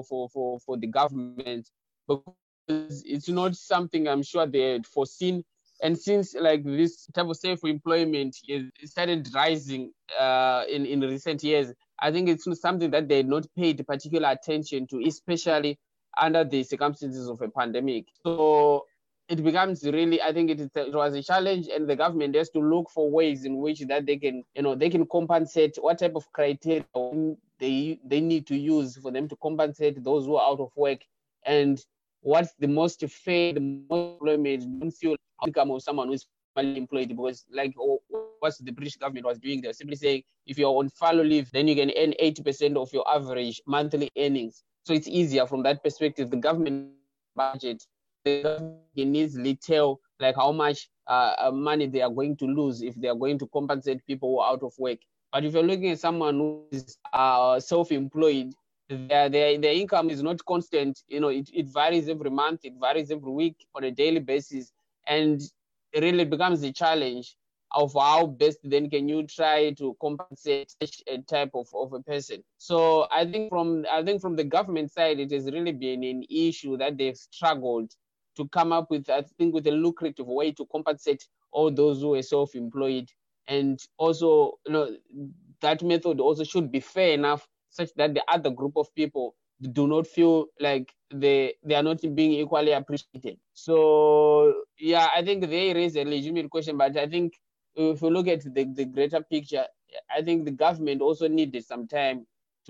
the government, because it's not something I'm sure they had foreseen. And since like this type of self-employment started rising in recent years, I think it's something that they had not paid particular attention to, especially under the circumstances of a pandemic. So it becomes really, I think it was a challenge, and the government has to look for ways in which that they can compensate, what type of criteria they need to use for them to compensate those who are out of work, and what's the most fair, the most employment, don't feel income of someone who's formally employed. Because like what the British government was doing, they're simply saying if you're on furlough leave, then you can earn 80% of your average monthly earnings. So it's easier from that perspective. The government budget, the government can easily tell like how much money they are going to lose if they are going to compensate people who are out of work. But if you're looking at someone who is self-employed, their income is not constant. It varies every month, it varies every week, on a daily basis, and it really becomes a challenge of how best then can you try to compensate such a type of a person. So I think from the government side, it has really been an issue that they've struggled to come up with, I think, with a lucrative way to compensate all those who are self-employed. And also, that method also should be fair enough such that the other group of people do not feel like they are not being equally appreciated. So yeah, I think they raise a legitimate question, but I think if you look at the greater picture, I think the government also needed some time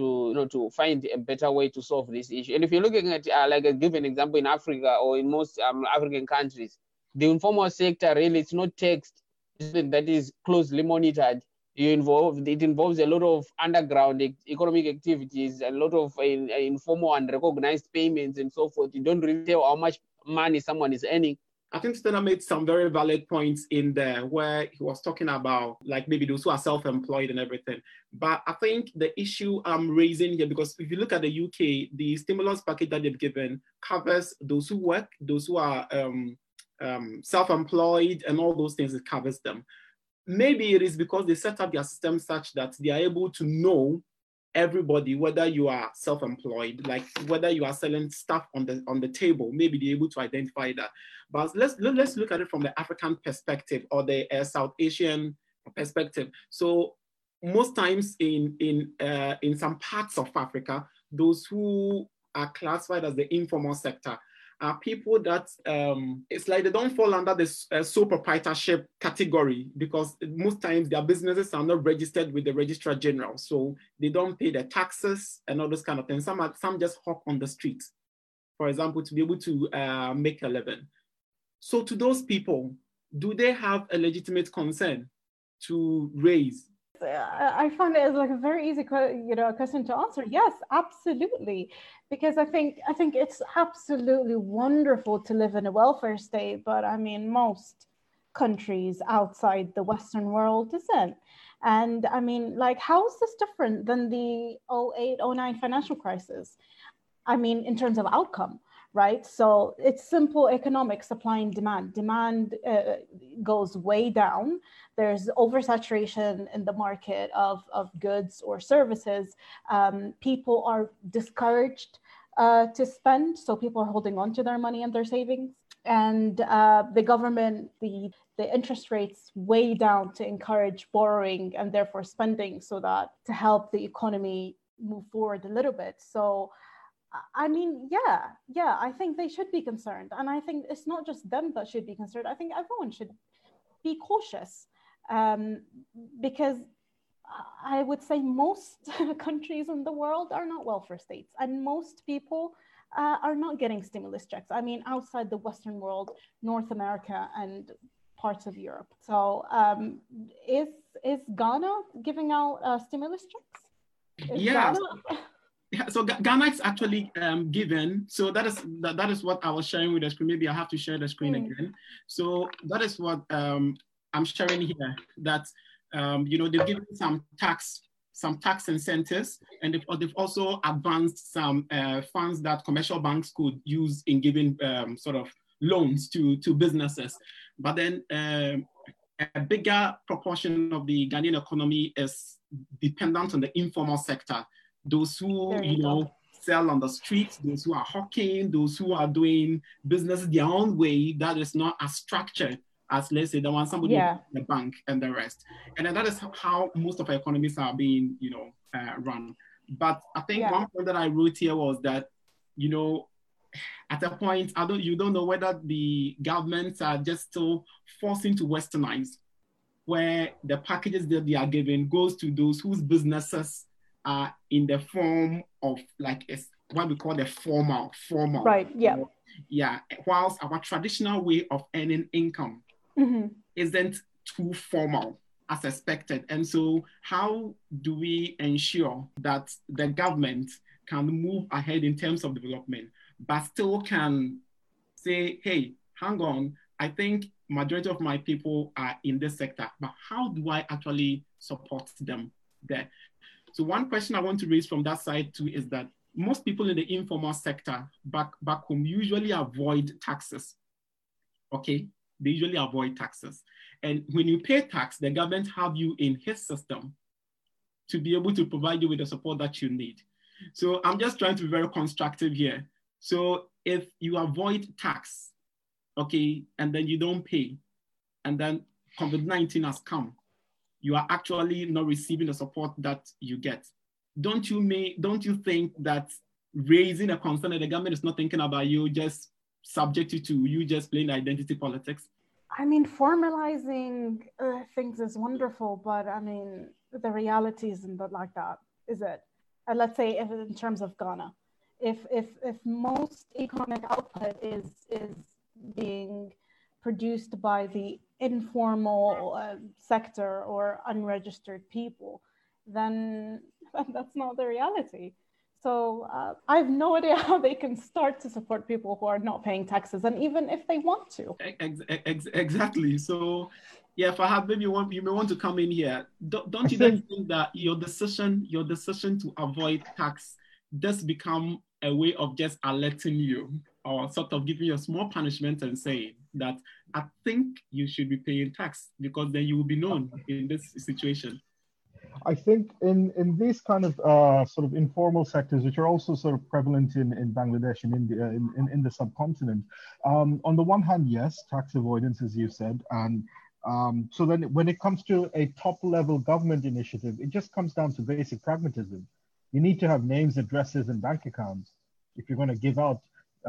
to find a better way to solve this issue. And if you're looking at like a given example in Africa or in most African countries, the informal sector really, it's not taxed, that is closely monitored. It involves a lot of underground economic activities, a lot of informal and recognized payments and so forth. You don't really tell how much money someone is earning. I think Stena made some very valid points in there where he was talking about like maybe those who are self-employed and everything. But I think the issue I'm raising here, because if you look at the UK, the stimulus package that they've given covers those who work, those who are self-employed, and all those things, it covers them. Maybe it is because they set up their system such that they are able to know everybody, whether you are self-employed, like whether you are selling stuff on the table, maybe they're able to identify that. But let's look at it from the African perspective or the South Asian perspective. So most times in some parts of Africa, those who are classified as the informal sector are people that it's like they don't fall under the sole proprietorship category, because most times their businesses are not registered with the Registrar General, so they don't pay their taxes and all those kind of things. Some just hawk on the streets, for example, to be able to make a living. So to those people, do they have a legitimate concern to raise? I find it as like a very easy question to answer. Yes, absolutely, because I think it's absolutely wonderful to live in a welfare state, but I mean most countries outside the Western world isn't. And I mean, like, how is this different than the 08-09 financial crisis? I mean, in terms of outcome, right? So it's simple economics, supply and demand. Demand goes way down. There's oversaturation in the market of goods or services. People are discouraged to spend, so people are holding on to their money and their savings. And the government, the interest rates way down to encourage borrowing and therefore spending, so that to help the economy move forward a little bit. So I mean, yeah, I think they should be concerned. And I think it's not just them that should be concerned. I think everyone should be cautious, because I would say most countries in the world are not welfare states, and most people are not getting stimulus checks. I mean, outside the Western world, North America and parts of Europe. So is Ghana giving out stimulus checks? Yeah. So Ghana is actually given. So that is what I was sharing with the screen. Maybe I have to share the screen again. So that is what I'm sharing here. That they've given some tax incentives, and they've also advanced some funds that commercial banks could use in giving sort of loans to businesses. But then a bigger proportion of the Ghanaian economy is dependent on the informal sector. Those who, sell on the streets, those who are hawking, those who are doing business their own way, that is not as structured as, let's say, the one somebody in the bank and the rest. And then that is how most of our economies are being, run. But I think one point that I wrote here was that, at a point, you don't know whether the governments are just still forcing to westernize, where the packages that they are giving goes to those whose businesses are in the form of what we call the formal. Right, yeah. Yeah, whilst our traditional way of earning income isn't too formal as expected. And so how do we ensure that the government can move ahead in terms of development, but still can say, hey, hang on, I think majority of my people are in this sector, but how do I actually support them there? So one question I want to raise from that side too is that most people in the informal sector back home usually avoid taxes. Okay, they usually avoid taxes. And when you pay tax, the government have you in his system to be able to provide you with the support that you need. So I'm just trying to be very constructive here. So if you avoid tax, okay, and then you don't pay, and then COVID-19 has come, you are actually not receiving the support that you get. Don't you think that raising a concern that the government is not thinking about you just subject you to you just playing identity politics? I mean, formalizing things is wonderful, but I mean, the reality isn't like that, is it? And let's say if in terms of Ghana, if most economic output is being produced by the informal sector or unregistered people, then that's not the reality. So I have no idea how they can start to support people who are not paying taxes, and even if they want to. Exactly. So yeah, Fahad, maybe you may want to come in here. Don't you then think that your decision to avoid tax does become a way of just alerting you, or sort of giving you a small punishment and saying that I think you should be paying tax, because then you will be known in this situation? I think in these kind of sort of informal sectors, which are also sort of prevalent in Bangladesh and India, in the subcontinent, on the one hand, yes, tax avoidance, as you said, and so then when it comes to a top level government initiative, it just comes down to basic pragmatism. You need to have names, addresses, and bank accounts if you're going to give out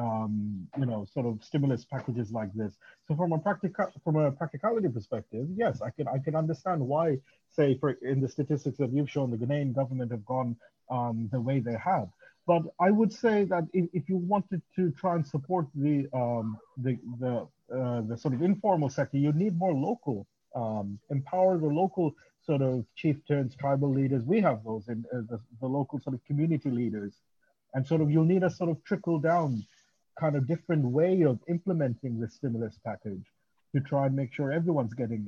sort of stimulus packages like this. So from a practicality perspective, yes, I can understand why, say, in the statistics that you've shown, the Ghanaian government have gone the way they have. But I would say that if you wanted to try and support the sort of informal sector, you need more local, empower the local sort of chieftains, tribal leaders. We have those in the local sort of community leaders, and sort of you'll need a sort of trickle down kind of different way of implementing the stimulus package to try and make sure everyone's getting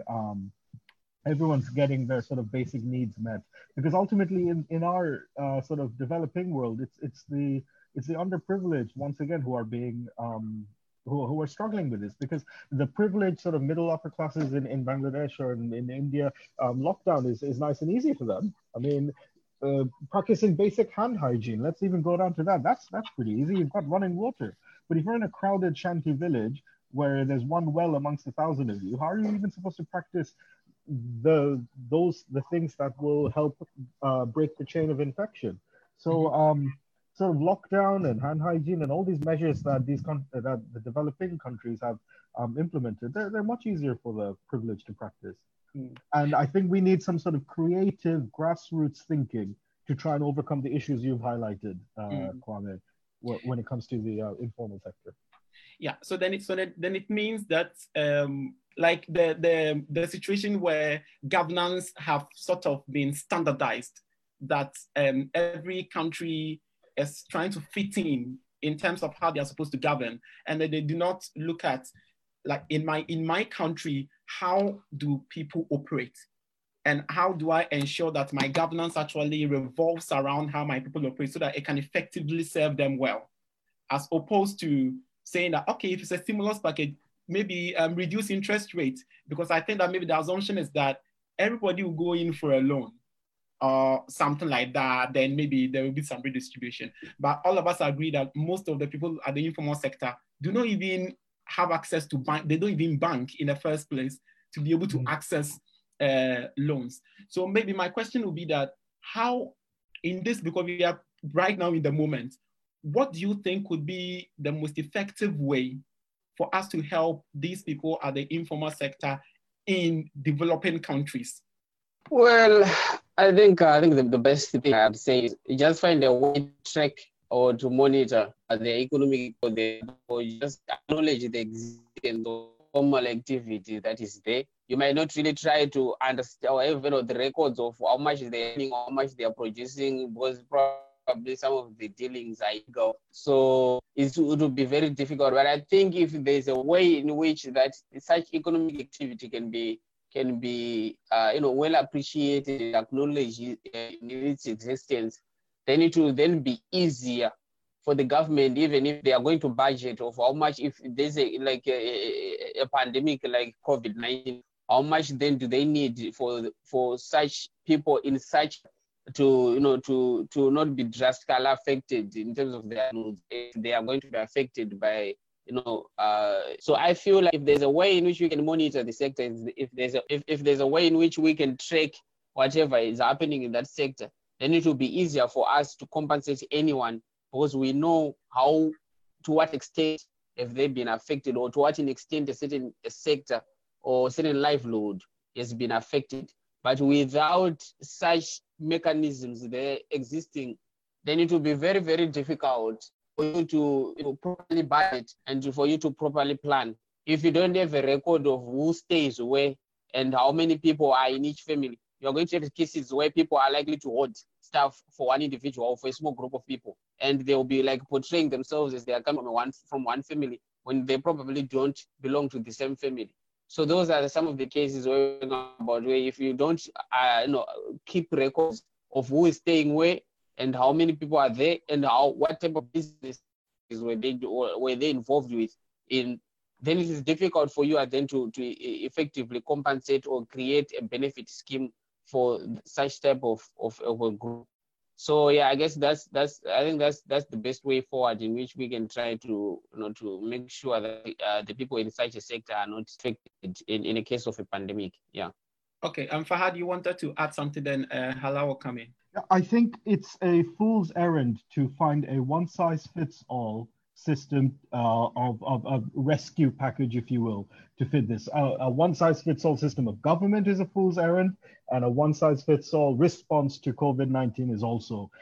their sort of basic needs met. Because ultimately in our sort of developing world, it's the it's the underprivileged once again who are being who are struggling with this, because the privileged sort of middle upper classes in Bangladesh or in India, lockdown is nice and easy for them. I mean, practicing basic hand hygiene, let's even go down to that. That's pretty easy. You've got running water. But if you're in a crowded shanty village where there's one well amongst 1,000 of you, how are you even supposed to practice the things that will help break the chain of infection? So sort of lockdown and hand hygiene and all these measures that that the developing countries have implemented, they're much easier for the privileged to practice. And I think we need some sort of creative grassroots thinking to try and overcome the issues you've highlighted, Kwame, when it comes to the informal sector. Yeah, so then it means that like the situation where governance have sort of been standardized, that every country is trying to fit in terms of how they are supposed to govern, and that they do not look at, like in my country, how do people operate, and how do I ensure that my governance actually revolves around how my people operate so that it can effectively serve them well, as opposed to saying that, okay, if it's a stimulus package, maybe reduce interest rates, because I think that maybe the assumption is that everybody will go in for a loan or something like that, then maybe there will be some redistribution. But all of us agree that most of the people at the informal sector do not even have access to bank. They don't even bank in the first place to be able to access loans. So maybe my question would be that how in this, because we are right now in the moment, what do you think would be the most effective way for us to help these people at the informal sector in developing countries? Well, I think the best thing I'd say is just find a way to track or to monitor the economic, or just acknowledge the existence of formal activity that is there. You might not really try to understand or even the records of how much they're earning, how much they are producing, because probably some of the dealings are illegal. So it would be very difficult. But I think if there's a way in which that such economic activity can be well appreciated and acknowledged in its existence, then it will then be easier for the government, even if they are going to budget of how much, if there's a pandemic like COVID-19, how much then do they need for such people in such to not be drastically affected in terms of their needs, if they are going to be affected by so I feel like if there's a way in which we can monitor the sector, if there's a way in which we can track whatever is happening in that sector, then it will be easier for us to compensate anyone, because we know to what extent have they been affected, or to what extent a certain sector or certain livelihood has been affected. But without such mechanisms there existing, then it will be very, very difficult for you to properly budget and for you to properly plan. If you don't have a record of who stays where and how many people are in each family, you're going to have cases where people are likely to hoard stuff for one individual or for a small group of people, and they'll be like portraying themselves as they are coming from one family when they probably don't belong to the same family. So those are some of the cases where if you don't keep records of who is staying where and how many people are there and what type of business were they involved with, then it is difficult for you then to effectively compensate or create a benefit scheme for such type of a group. So yeah, I guess that's the best way forward in which we can try to to make sure that the people in such a sector are not affected in a case of a pandemic. Yeah. Okay, Fahad, you wanted to add something, then Hala will come in. I think it's a fool's errand to find a one-size-fits-all system of rescue package, if you will, to fit this. A one-size-fits-all system of government is a fool's errand, and a one-size-fits-all response to COVID-19 is also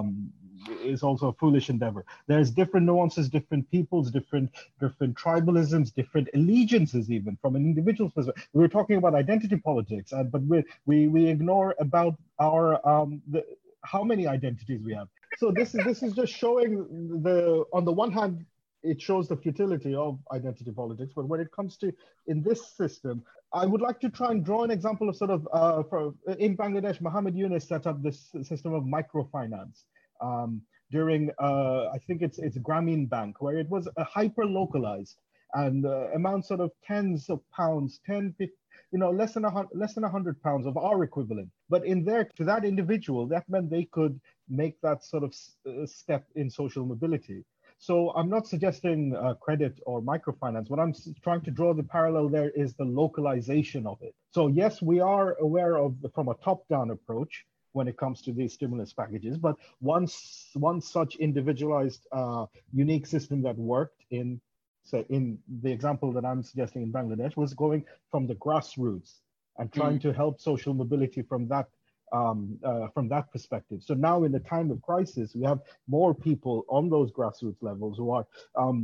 a foolish endeavor. There's different nuances, different peoples, different tribalisms, different allegiances, even from an individual's perspective. We were talking about identity politics, but we ignore about our how many identities we have. So this is just showing on the one hand, it shows the futility of identity politics, but when it comes to in this system, I would like to try and draw an example of in Bangladesh, Muhammad Yunus set up this system of microfinance. during, I think it's Grameen Bank, where it was a hyper localized and amounts sort of tens of pounds, 10, 50, less than £100 of our equivalent. But to that individual, that meant they could make that sort of step in social mobility. So I'm not suggesting credit or microfinance. What I'm trying to draw the parallel there is the localization of it. So yes, we are aware of from a top-down approach when it comes to these stimulus packages, but one such individualized, unique system that worked in the example that I'm suggesting in Bangladesh was going from the grassroots and trying to help social mobility from that perspective. So now in the time of crisis, we have more people on those grassroots levels who are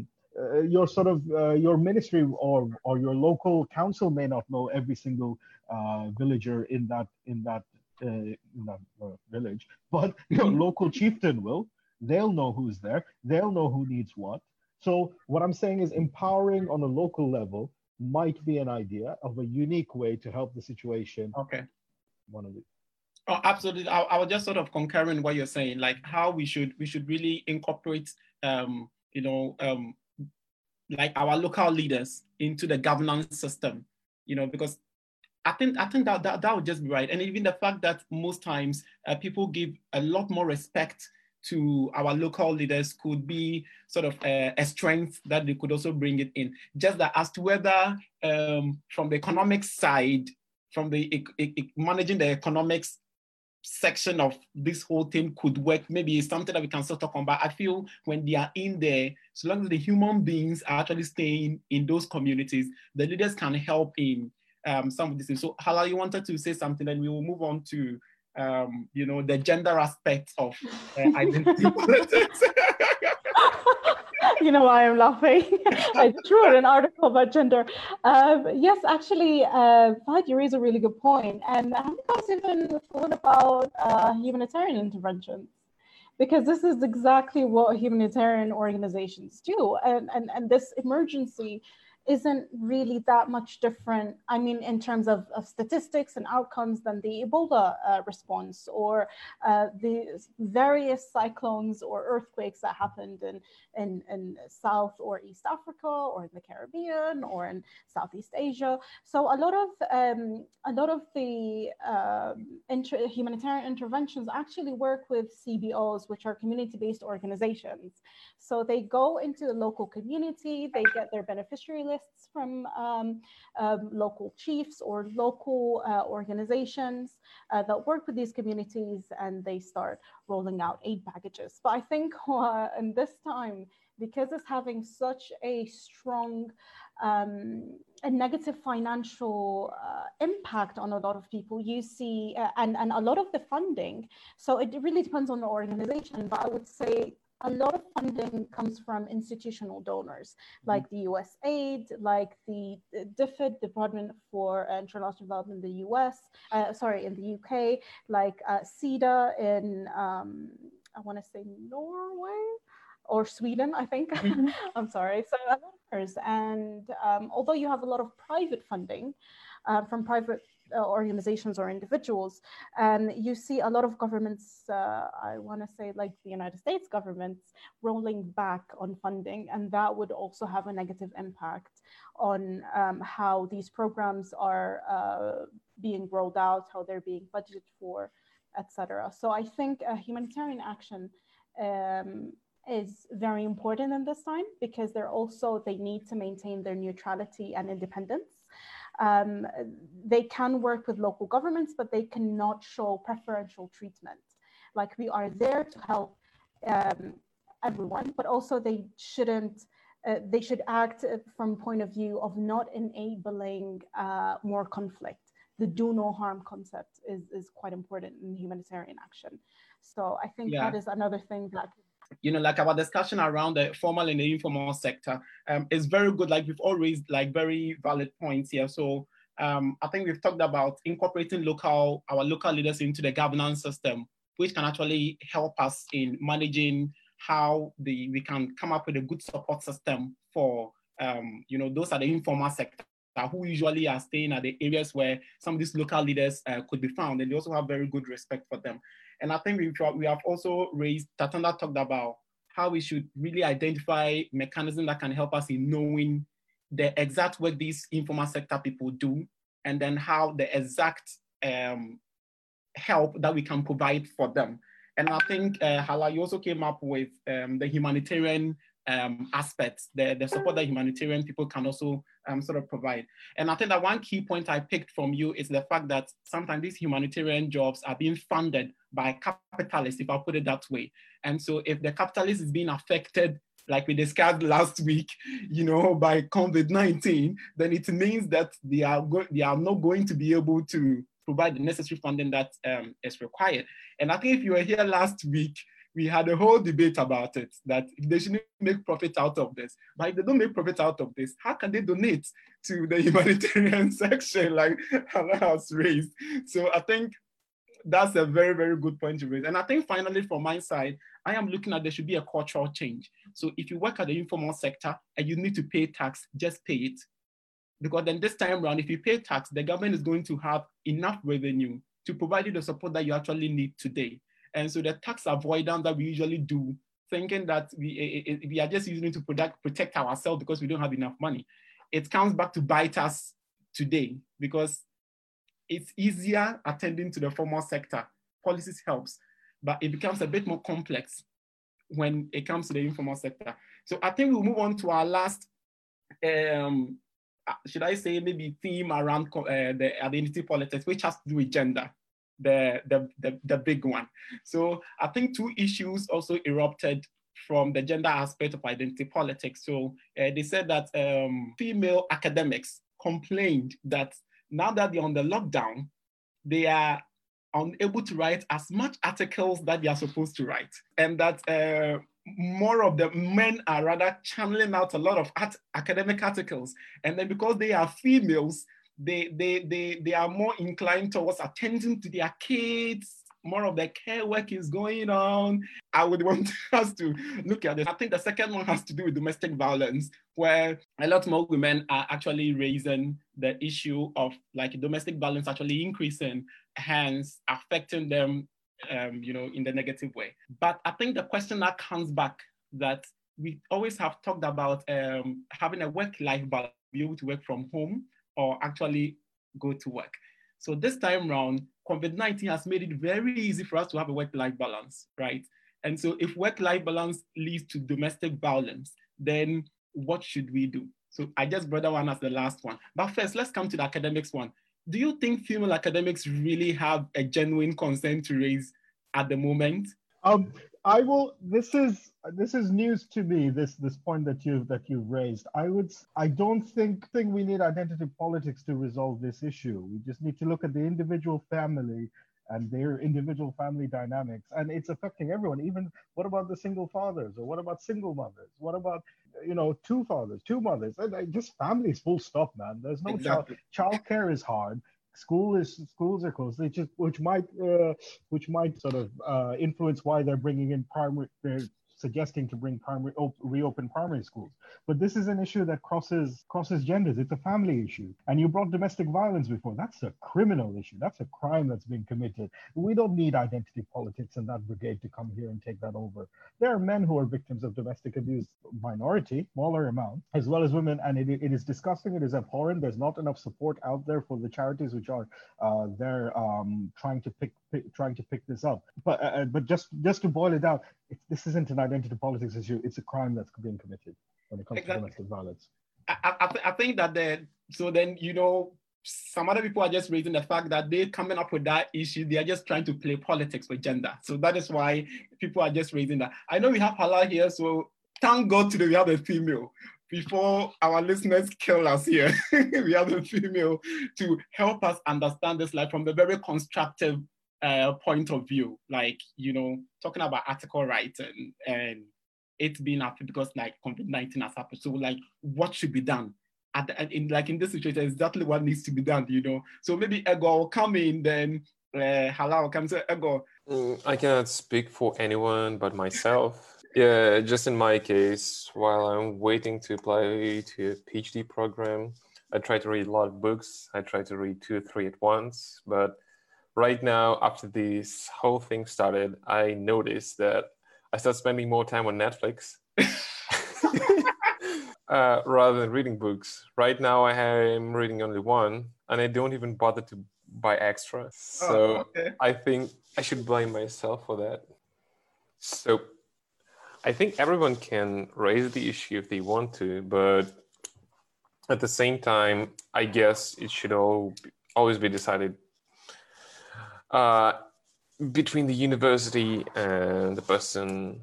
your ministry or your local council may not know every single villager in that village, but your local chieftain will. They'll know who's there. They'll know who needs what. So what I'm saying is empowering on a local level might be an idea of a unique way to help the situation. Okay. One of the. Oh, absolutely. I was just sort of concurring what you're saying, like how we should really incorporate, like our local leaders into the governance system, because I think that would just be right. And even the fact that most times people give a lot more respect to our local leaders could be sort of a strength that they could also bring it in. Just that as to whether from the economic side, from the managing the economics section of this whole thing could work, maybe it's something that we can still talk on, but I feel when they are in there, so long as the human beings are actually staying in those communities, the leaders can help in some of these things. So Hala, you wanted to say something, then we will move on to the gender aspect of identity politics. You know why I'm laughing? I just wrote an article about gender. Yes, actually, Fahad, you raise a really good point. And I haven't guys even thought about humanitarian interventions, because this is exactly what humanitarian organizations do. And this emergency isn't really that much different, I mean, in terms of statistics and outcomes than the Ebola response or the various cyclones or earthquakes that happened in South or East Africa or in the Caribbean or in Southeast Asia. So a lot of the humanitarian interventions actually work with CBOs, which are community-based organizations. So they go into the local community, they get their beneficiary lists from local chiefs or local organizations that work with these communities, and they start rolling out aid packages. But I think in this time, because it's having such a strong a negative financial impact on a lot of people, you see, and a lot of the funding, so it really depends on the organization, but I would say a lot of funding comes from institutional donors, like the USAID, like the DFID, Department for International Development in the in the UK, like CEDA in, I want to say Norway or Sweden, I think. I'm sorry. So a lot of others. And although you have a lot of private funding from private organizations or individuals, you see a lot of governments, I want to say like the United States government, rolling back on funding, and that would also have a negative impact on how these programs are being rolled out, how they're being budgeted for, etc. So I think humanitarian action is very important in this time, because they need to maintain their neutrality and independence. They can work with local governments, but they cannot show preferential treatment. Like, we are there to help everyone, but also they should act from point of view of not enabling more conflict. The do no harm concept is quite important in humanitarian action. So I think that is another thing that, like our discussion around the formal and the informal sector is very good. Like, we've all raised like very valid points here. So I think we've talked about incorporating our local leaders into the governance system, which can actually help us in managing how we can come up with a good support system for, those are the informal sector who usually are staying at the areas where some of these local leaders could be found, and they also have very good respect for them. And I think we have also raised, Tatanda talked about how we should really identify mechanisms that can help us in knowing the exact work these informal sector people do, and then how the exact help that we can provide for them. And I think, Hala, you also came up with the humanitarian aspects, the support that humanitarian people can also sort of provide. And I think that one key point I picked from you is the fact that sometimes these humanitarian jobs are being funded by capitalists, if I put it that way. And so if the capitalist is being affected, like we discussed last week, by COVID-19, then it means that they are not going to be able to provide the necessary funding that is required. And I think if you were here last week, we had a whole debate about it, that they shouldn't make profit out of this. But if they don't make profit out of this, how can they donate to the humanitarian section like Hala has raised? So I think that's a very, very good point to raise. And I think finally from my side, I am looking at there should be a cultural change. So if you work at the informal sector and you need to pay tax, just pay it. Because then this time around, if you pay tax, the government is going to have enough revenue to provide you the support that you actually need today. And so the tax avoidance that we usually do, thinking that we are just using it to protect ourselves because we don't have enough money, it comes back to bite us today, because it's easier attending to the formal sector. Policies helps, but it becomes a bit more complex when it comes to the informal sector. So I think we'll move on to our last, should I say maybe theme around the identity politics, which has to do with gender, the big one. So I think two issues also erupted from the gender aspect of identity politics. So they said that female academics complained that now that they're on the lockdown, they are unable to write as much articles that they are supposed to write. And that more of the men are rather channeling out a lot of academic articles. And then because they are females, they are more inclined towards attending to their kids. More of the care work is going on. I would want us to look at this. I think the second one has to do with domestic violence, where a lot more women are actually raising the issue of like domestic violence actually increasing, hence affecting them, in the negative way. But I think the question that comes back, that we always have talked about having a work-life balance, be able to work from home or actually go to work. So this time around, COVID-19 has made it very easy for us to have a work-life balance, right? And so if work-life balance leads to domestic violence, then what should we do? So I just brought that one as the last one. But first, let's come to the academics one. Do you think female academics really have a genuine concern to raise at the moment? I will. This is news to me. This point that you've raised. I don't think we need identity politics to resolve this issue. We just need to look at the individual family and their individual family dynamics, and it's affecting everyone. Even what about the single fathers, or what about single mothers? What about two fathers, two mothers? Just families, full stop, man. There's no exactly. Childcare is hard. Schools are closed, which might sort of influence why they're bringing in they're suggesting to reopen primary schools. But this is an issue that crosses genders. It's a family issue. And you brought domestic violence before. That's a criminal issue. That's a crime that's been committed. We don't need identity politics and that brigade to come here and take that over. There are men who are victims of domestic abuse, minority, smaller amount, as well as women. And it is disgusting. It is abhorrent. There's not enough support out there for the charities which are there trying to pick this up. But just to boil it down, this isn't an identity politics issue. It's a crime that's being committed when it comes to domestic violence. I think that some other people are just raising the fact that they're coming up with that issue. They are just trying to play politics with gender. So that is why people are just raising that. I know we have Hala here, so thank God today we have a female. Before our listeners kill us here, we have a female to help us understand this from the very constructive point of view, talking about article writing and it being after because COVID-19 has happened. So what should be done? In this situation, exactly what needs to be done, So maybe Ego will come in, then Hala will come. So Ego. I cannot speak for anyone but myself. Yeah, just in my case, while I'm waiting to apply to a PhD program, I try to read a lot of books. I try to read 2 or 3 at once. But right now, after this whole thing started, I noticed that I start spending more time on Netflix rather than reading books. Right now, I am reading only one, and I don't even bother to buy extra. So okay. I think I should blame myself for that. So I think everyone can raise the issue if they want to, but at the same time, I guess it should always be decided between the university and the person,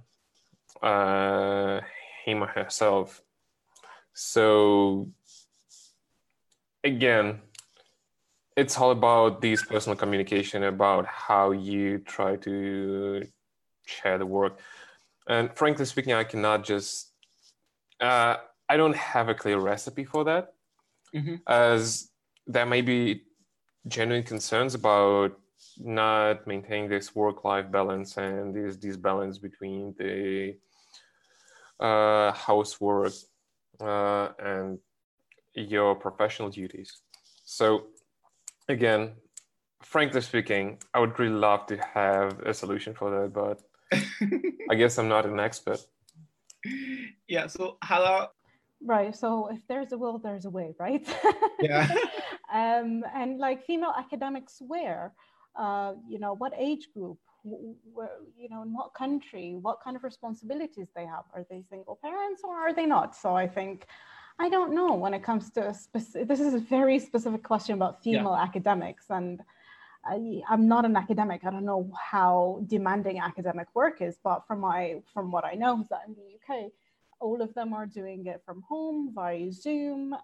him or herself. So again, it's all about this personal communication, about how you try to share the work. And frankly speaking, I cannot just, I don't have a clear recipe for that, as there may be genuine concerns about not maintaining this work-life balance and this balance between the housework and your professional duties. So again, frankly speaking, I would really love to have a solution for that, but I guess I'm not an expert. Yeah, so Hala. Right, so if there's a will, there's a way, right? Yeah. And like female academics where, what age group, in what country, what kind of responsibilities they have. Are they single parents or are they not? So I think, I don't know when it comes to, this is a very specific question about female academics, and I'm not an academic. I don't know how demanding academic work is, but from what I know is that in the UK, all of them are doing it from home via Zoom.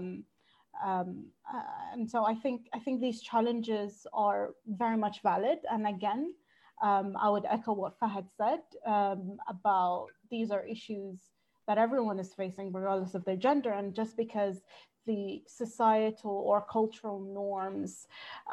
And so I think these challenges are very much valid. And again, I would echo what Fahad said about these are issues that everyone is facing regardless of their gender. And just because the societal or cultural norms,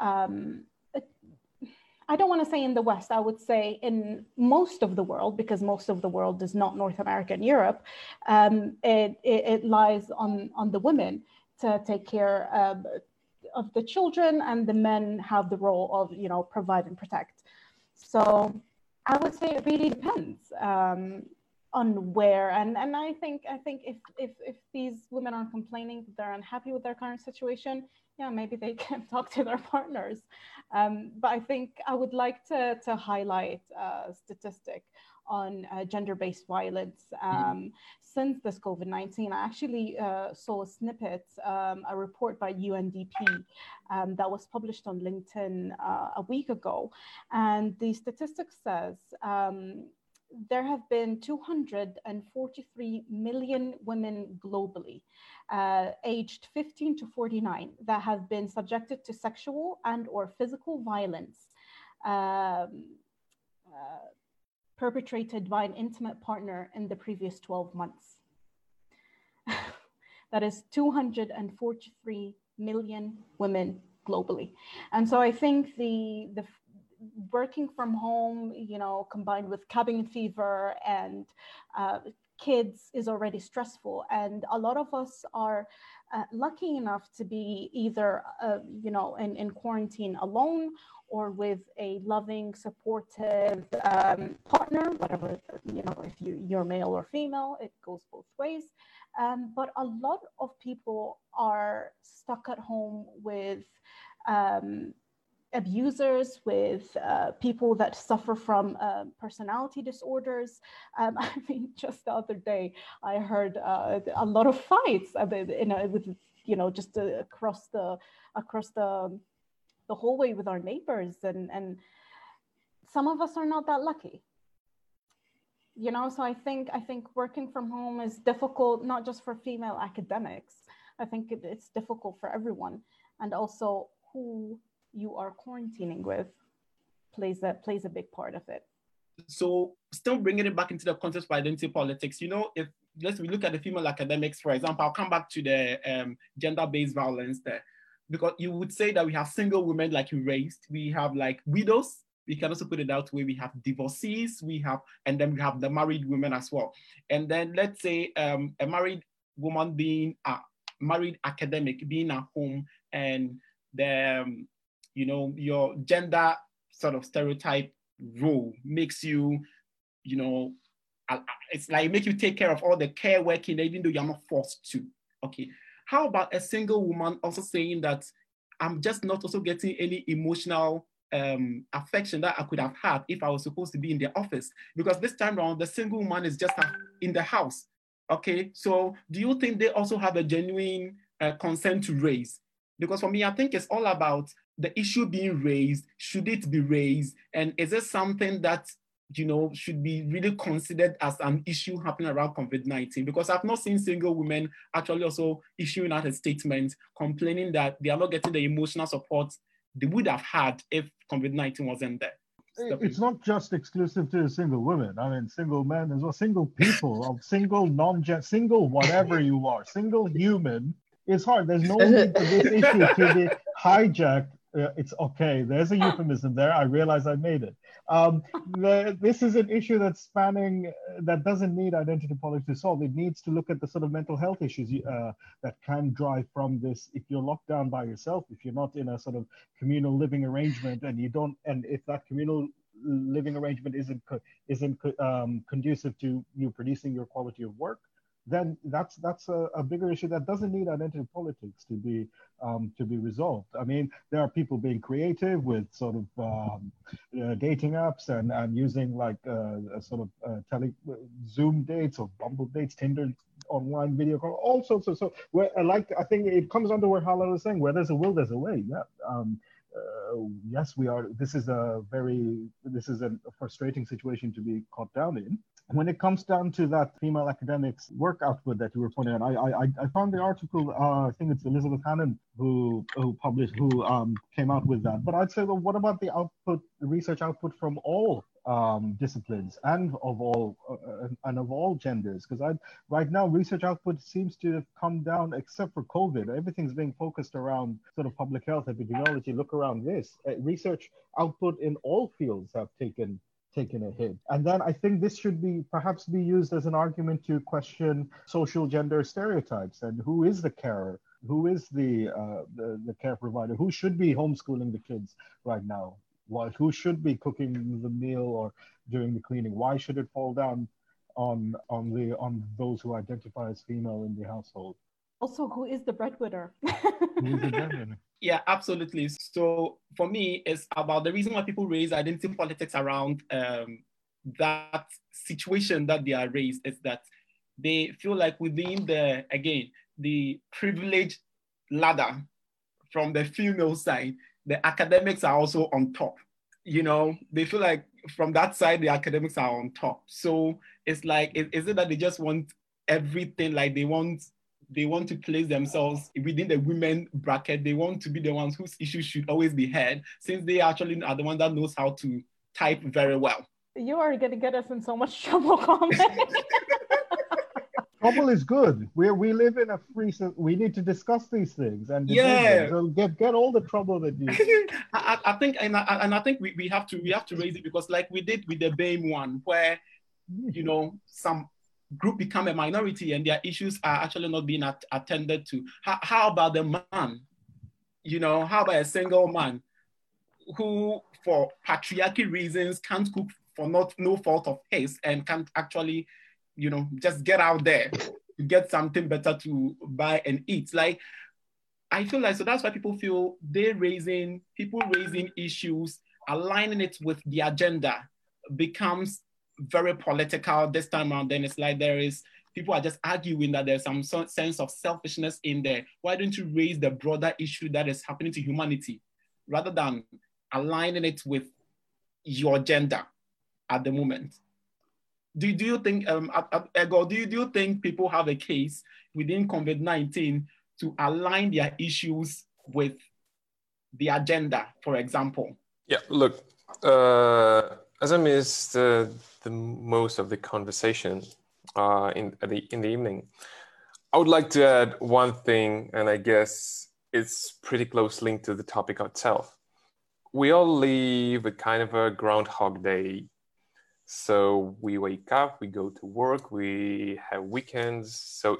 I don't want to say in the West, I would say in most of the world, because most of the world is not North America and Europe, it lies on the women to take care of the children, and the men have the role of, provide and protect. So I would say it really depends on where, and I think if these women are complaining that they're unhappy with their current situation, yeah, maybe they can talk to their partners. But I think I would like to highlight a statistic on gender-based violence. Since this COVID-19, I actually saw a snippet, a report by UNDP that was published on LinkedIn a week ago. And the statistic says there have been 243 million women globally, aged 15 to 49, that have been subjected to sexual and or physical violence perpetrated by an intimate partner in the previous 12 months. That is 243 million women globally. And so I think the working from home, combined with cabin fever and kids is already stressful. And a lot of us are lucky enough to be either, in quarantine alone or with a loving, supportive partner, whatever, if you're male or female, it goes both ways. But a lot of people are stuck at home with abusers, with people that suffer from personality disorders. I mean, just the other day, I heard a lot of fights with, just across the hallway with our neighbors, and some of us are not that lucky. So I think working from home is difficult, not just for female academics. I think it's difficult for everyone, and also who you are quarantining with plays a big part of it. So still bringing it back into the context of identity politics, if we look at the female academics, for example, I'll come back to the gender-based violence there, because you would say that we have single women, like you raised, we have like widows, we can also put it that way, we have divorcees, and then we have the married women as well. And then let's say a married woman being married academic being at home and the, your gender sort of stereotype role makes you, it's like make you take care of all the care working, even though you're not forced to. Okay. How about a single woman also saying that I'm just not also getting any emotional affection that I could have had if I was supposed to be in the office? Because this time around, the single woman is just in the house. Okay. So do you think they also have a genuine concern to raise? Because for me, I think it's all about the issue being raised. Should it be raised? And is it something that should be really considered as an issue happening around COVID-19? Because I've not seen single women actually also issuing out a statement complaining that they are not getting the emotional support they would have had if COVID-19 wasn't there. It's not just exclusive to single women. I mean, single men as well, single people, single single whatever you are, single human. It's hard. There's no need for this issue to be hijacked. It's okay. There's a euphemism there. I realize I made it. This is an issue that's spanning, that doesn't need identity politics to solve. It needs to look at the sort of mental health issues that can drive from this. If you're locked down by yourself, if you're not in a sort of communal living arrangement, and if that communal living arrangement isn't conducive to you producing your quality of work, then that's a bigger issue that doesn't need identity politics to be resolved. I mean, there are people being creative with sort of dating apps and using like sort of Zoom dates or Bumble dates, Tinder, online video call, all sorts of. So where I think it comes under where Hala was saying, where there's a will, there's a way. Yeah. Yes, we are. This is a frustrating situation to be caught down in. When it comes down to that female academics work output that you were pointing out, I found the article. I think it's Elizabeth Hannon who came out with that. But I'd say, well, what about the research output from all disciplines and of all genders? Because right now research output seems to have come down, except for COVID. Everything's being focused around sort of public health, epidemiology. Look around this. Research output in all fields have taken a hit. And then I think this should perhaps be used as an argument to question social gender stereotypes and who is the carer, who is the care provider, who should be homeschooling the kids right now, who should be cooking the meal or doing the cleaning. Why should it fall down on those who identify as female in the household? Also, who is the breadwinner? Who is the breadwinner? Yeah, absolutely. So for me, it's about the reason why people raise identity politics around that situation that they are raised is that they feel like within the privilege ladder from the female side, the academics are also on top. They feel like from that side, the academics are on top. So it's like, is it that they just want everything? Like they want to place themselves within the women bracket. They want to be the ones whose issues should always be heard, since they actually are the one that knows how to type very well. You are going to get us in so much trouble, Kwame. Trouble is good. We live in a free, so we need to discuss these things and so get all the trouble that you. I think, and I think we have to raise it, because like we did with the BAME one, where some group become a minority and their issues are actually not being attended to. How about the man? How about a single man who, for patriarchy reasons, can't cook for no fault of his and can't actually, just get out there to get something better to buy and eat? Like, I feel like, so that's why people feel people raising issues, aligning it with the agenda becomes very political this time around. Then it's like people are just arguing that there's some sense of selfishness in there. Why don't you raise the broader issue that is happening to humanity rather than aligning it with your agenda at the moment? Do you think, Ego, do you think people have a case within COVID-19 to align their issues with the agenda, for example? Yeah, look, as I missed the most of the conversation in the evening, I would like to add one thing, and I guess it's pretty close linked to the topic itself. We all live a kind of a Groundhog Day. So we wake up, we go to work, we have weekends. So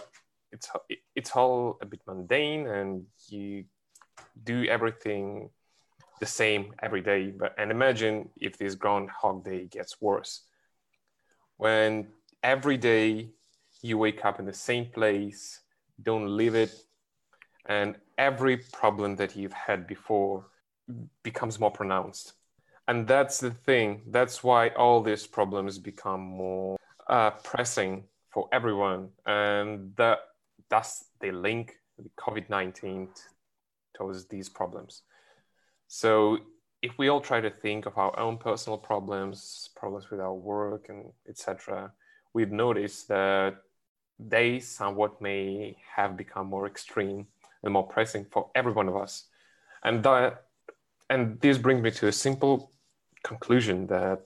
it's all a bit mundane, and you do everything the same every day. And imagine if this Groundhog Day gets worse, when every day you wake up in the same place, don't leave it, and every problem that you've had before becomes more pronounced. And that's the thing. That's why all these problems become more pressing for everyone. And thus they link the COVID-19 towards these problems. So if we all try to think of our own personal problems with our work and etc., we'd notice that they somewhat may have become more extreme and more pressing for every one of us. And this brings me to a simple conclusion that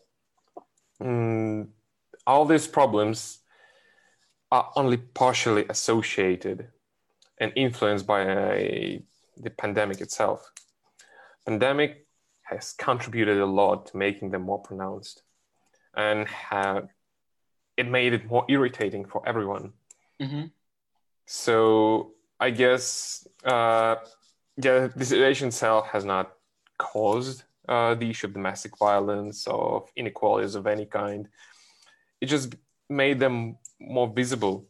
all these problems are only partially associated and influenced by the pandemic itself. Pandemic has contributed a lot to making them more pronounced, and it made it more irritating for everyone. Mm-hmm. So I guess the situation itself has not caused the issue of domestic violence, of inequalities of any kind. It just made them more visible.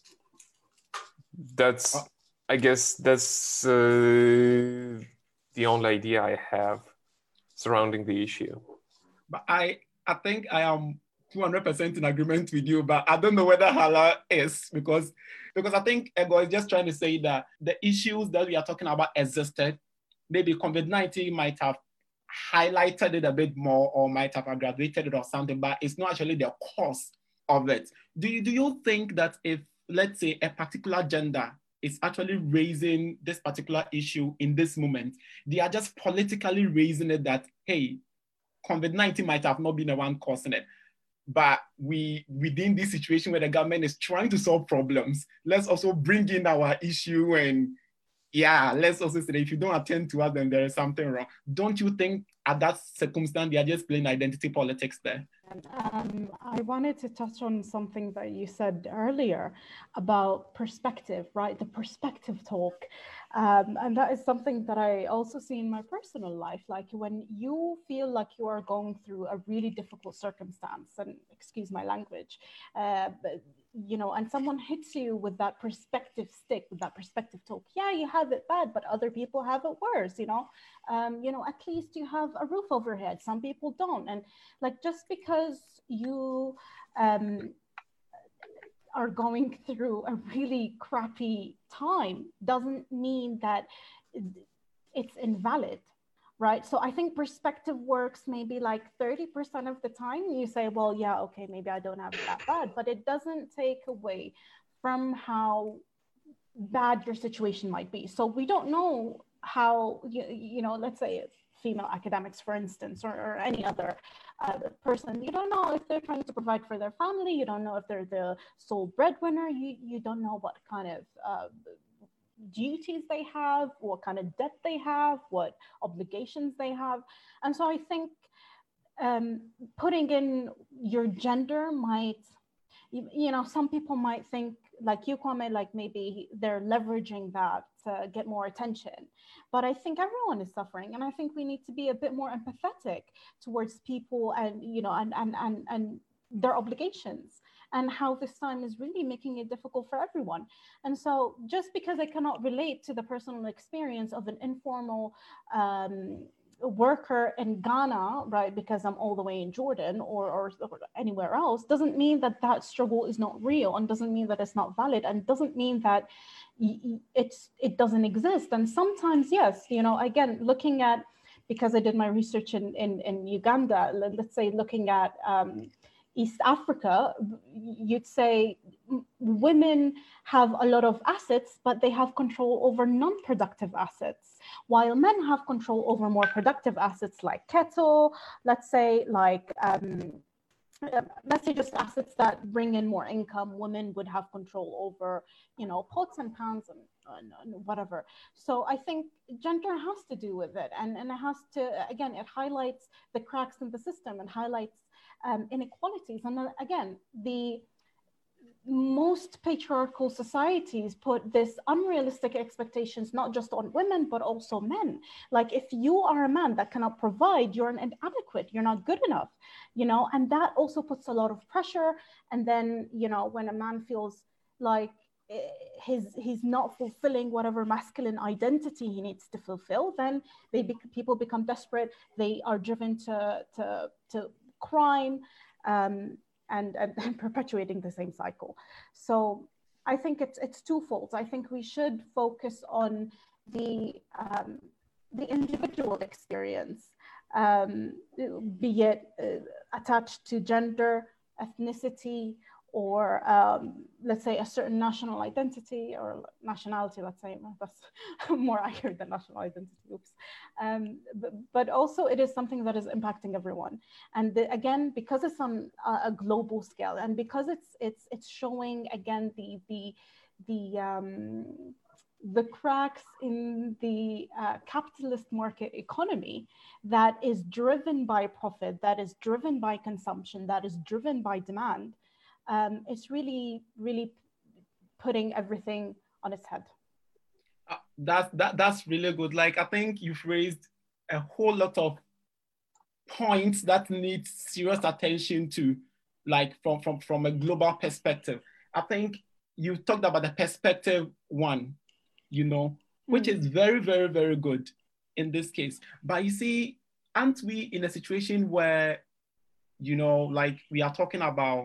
I guess that's the only idea I have surrounding the issue. But I think I am 200% in agreement with you, but I don't know whether Hala is, because I think Ego is just trying to say that the issues that we are talking about existed. Maybe COVID-19 might have highlighted it a bit more, or might have aggravated it or something, but it's not actually the cause of it. Do you think that if, let's say, a particular gender is actually raising this particular issue in this moment, they are just politically raising it that, hey, COVID-19 might have not been the one causing it, but within this situation where the government is trying to solve problems, let's also bring in our issue, and let's also say that if you don't attend to us, then there is something wrong. Don't you think at that circumstance, they are just playing identity politics there? I wanted to touch on something that you said earlier about perspective, right? The perspective talk. And that is something that I also see in my personal life. Like when you feel like you are going through a really difficult circumstance, and excuse my language, and someone hits you with that perspective stick, with that perspective talk. Yeah, you have it bad, but other people have it worse, at least you have a roof overhead. Some people don't. And like, just because you are going through a really crappy time doesn't mean that it's invalid, right? So I think perspective works maybe like 30% of the time. You say, well, yeah, okay, maybe I don't have it that bad, but it doesn't take away from how bad your situation might be. So we don't know how, let's say female academics, for instance, or any other person, you don't know if they're trying to provide for their family. You don't know if they're the sole breadwinner. You don't know what kind of duties they have, what kind of debt they have, what obligations they have. And so I think putting in your gender might, some people might think, like you comment, like maybe they're leveraging that to get more attention. But I think everyone is suffering, and I think we need to be a bit more empathetic towards people, and and their obligations, and how this time is really making it difficult for everyone. And so just because I cannot relate to the personal experience of an informal worker in Ghana, right, because I'm all the way in Jordan or anywhere else, doesn't mean that that struggle is not real, and doesn't mean that it's not valid, and doesn't mean that it doesn't exist. And sometimes, yes, again, looking at, because I did my research in Uganda, let's say looking at East Africa, you'd say women have a lot of assets, but they have control over non-productive assets, while men have control over more productive assets like cattle, let's say just assets that bring in more income. Women would have control over, pots and pans and whatever. So I think gender has to do with it, and it has to, again, it highlights the cracks in the system and highlights inequalities. And then, again, most patriarchal societies put this unrealistic expectations, not just on women, but also men. Like, if you are a man that cannot provide, you're inadequate, you're not good enough, you know, and that also puts a lot of pressure. And then, you know, when a man feels like he's not fulfilling whatever masculine identity he needs to fulfill, then people become desperate. They are driven to crime, and perpetuating the same cycle. So I think it's twofold. I think we should focus on the individual experience, be it attached to gender, ethnicity, or let's say a certain national identity or nationality, let's say. That's more accurate than national identity, oops. But also it is something that is impacting everyone. And again, because it's on a global scale, and because it's showing again the cracks in the capitalist market economy that is driven by profit, that is driven by consumption, that is driven by demand. It's really, really putting everything on its head. That's really good. Like, I think you've raised a whole lot of points that need serious attention to, like from a global perspective. I think you talked about the perspective one, you know, which is very, very, very good in this case. But you see, aren't we in a situation where, you know, like we are talking about,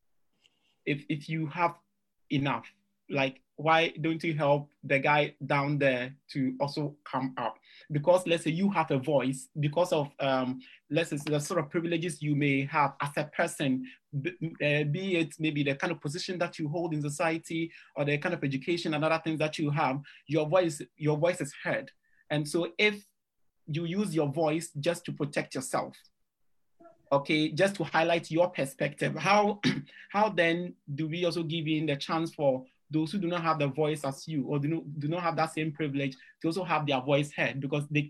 if you have enough, like, why don't you help the guy down there to also come up? Because let's say you have a voice, because of let's say the sort of privileges you may have as a person, be it maybe the kind of position that you hold in society or the kind of education and other things that you have, your voice is heard. And so if you use your voice just to protect yourself, okay, just to highlight your perspective, how then do we also give in the chance for those who do not have the voice as you, or do not have that same privilege, to also have their voice heard, because they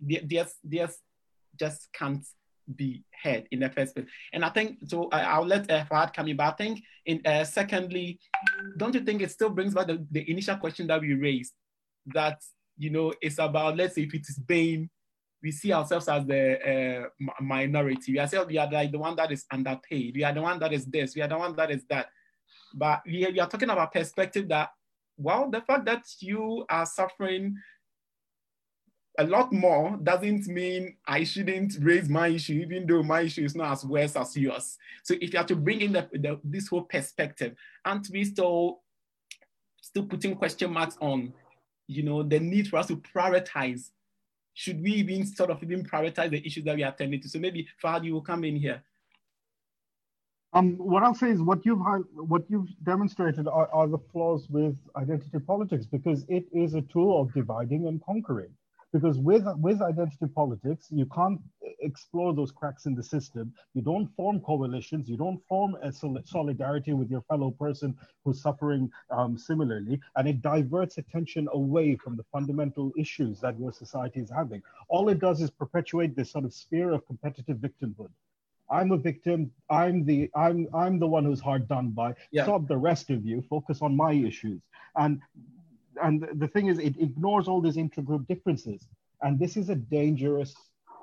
just can't be heard in the first place. And I think, so I'll let Fahad come in, but I think, secondly, don't you think it still brings back the initial question that we raised, that, you know, it's about, let's say if it is BAME, we see ourselves as the minority. We are like the one that is underpaid. We are the one that is this. We are the one that is that. But we are talking about perspective that, well, the fact that you are suffering a lot more doesn't mean I shouldn't raise my issue, even though my issue is not as worse as yours. So if you have to bring in this whole perspective, aren't we still putting question marks on, you know, the need for us to prioritize? Should we even prioritize the issues that we are attending to? So maybe Fahad, you will come in here. What I'll say is what you've demonstrated are the flaws with identity politics, because it is a tool of dividing and conquering. Because with identity politics, you can't explore those cracks in the system. You don't form coalitions. You don't form a solidarity with your fellow person who's suffering similarly. And it diverts attention away from the fundamental issues that your society is having. All it does is perpetuate this sort of sphere of competitive victimhood. I'm a victim. I'm the one who's hard done by. Yeah. Stop the rest of you. Focus on my issues. And the thing is, it ignores all these intergroup differences, and this is a dangerous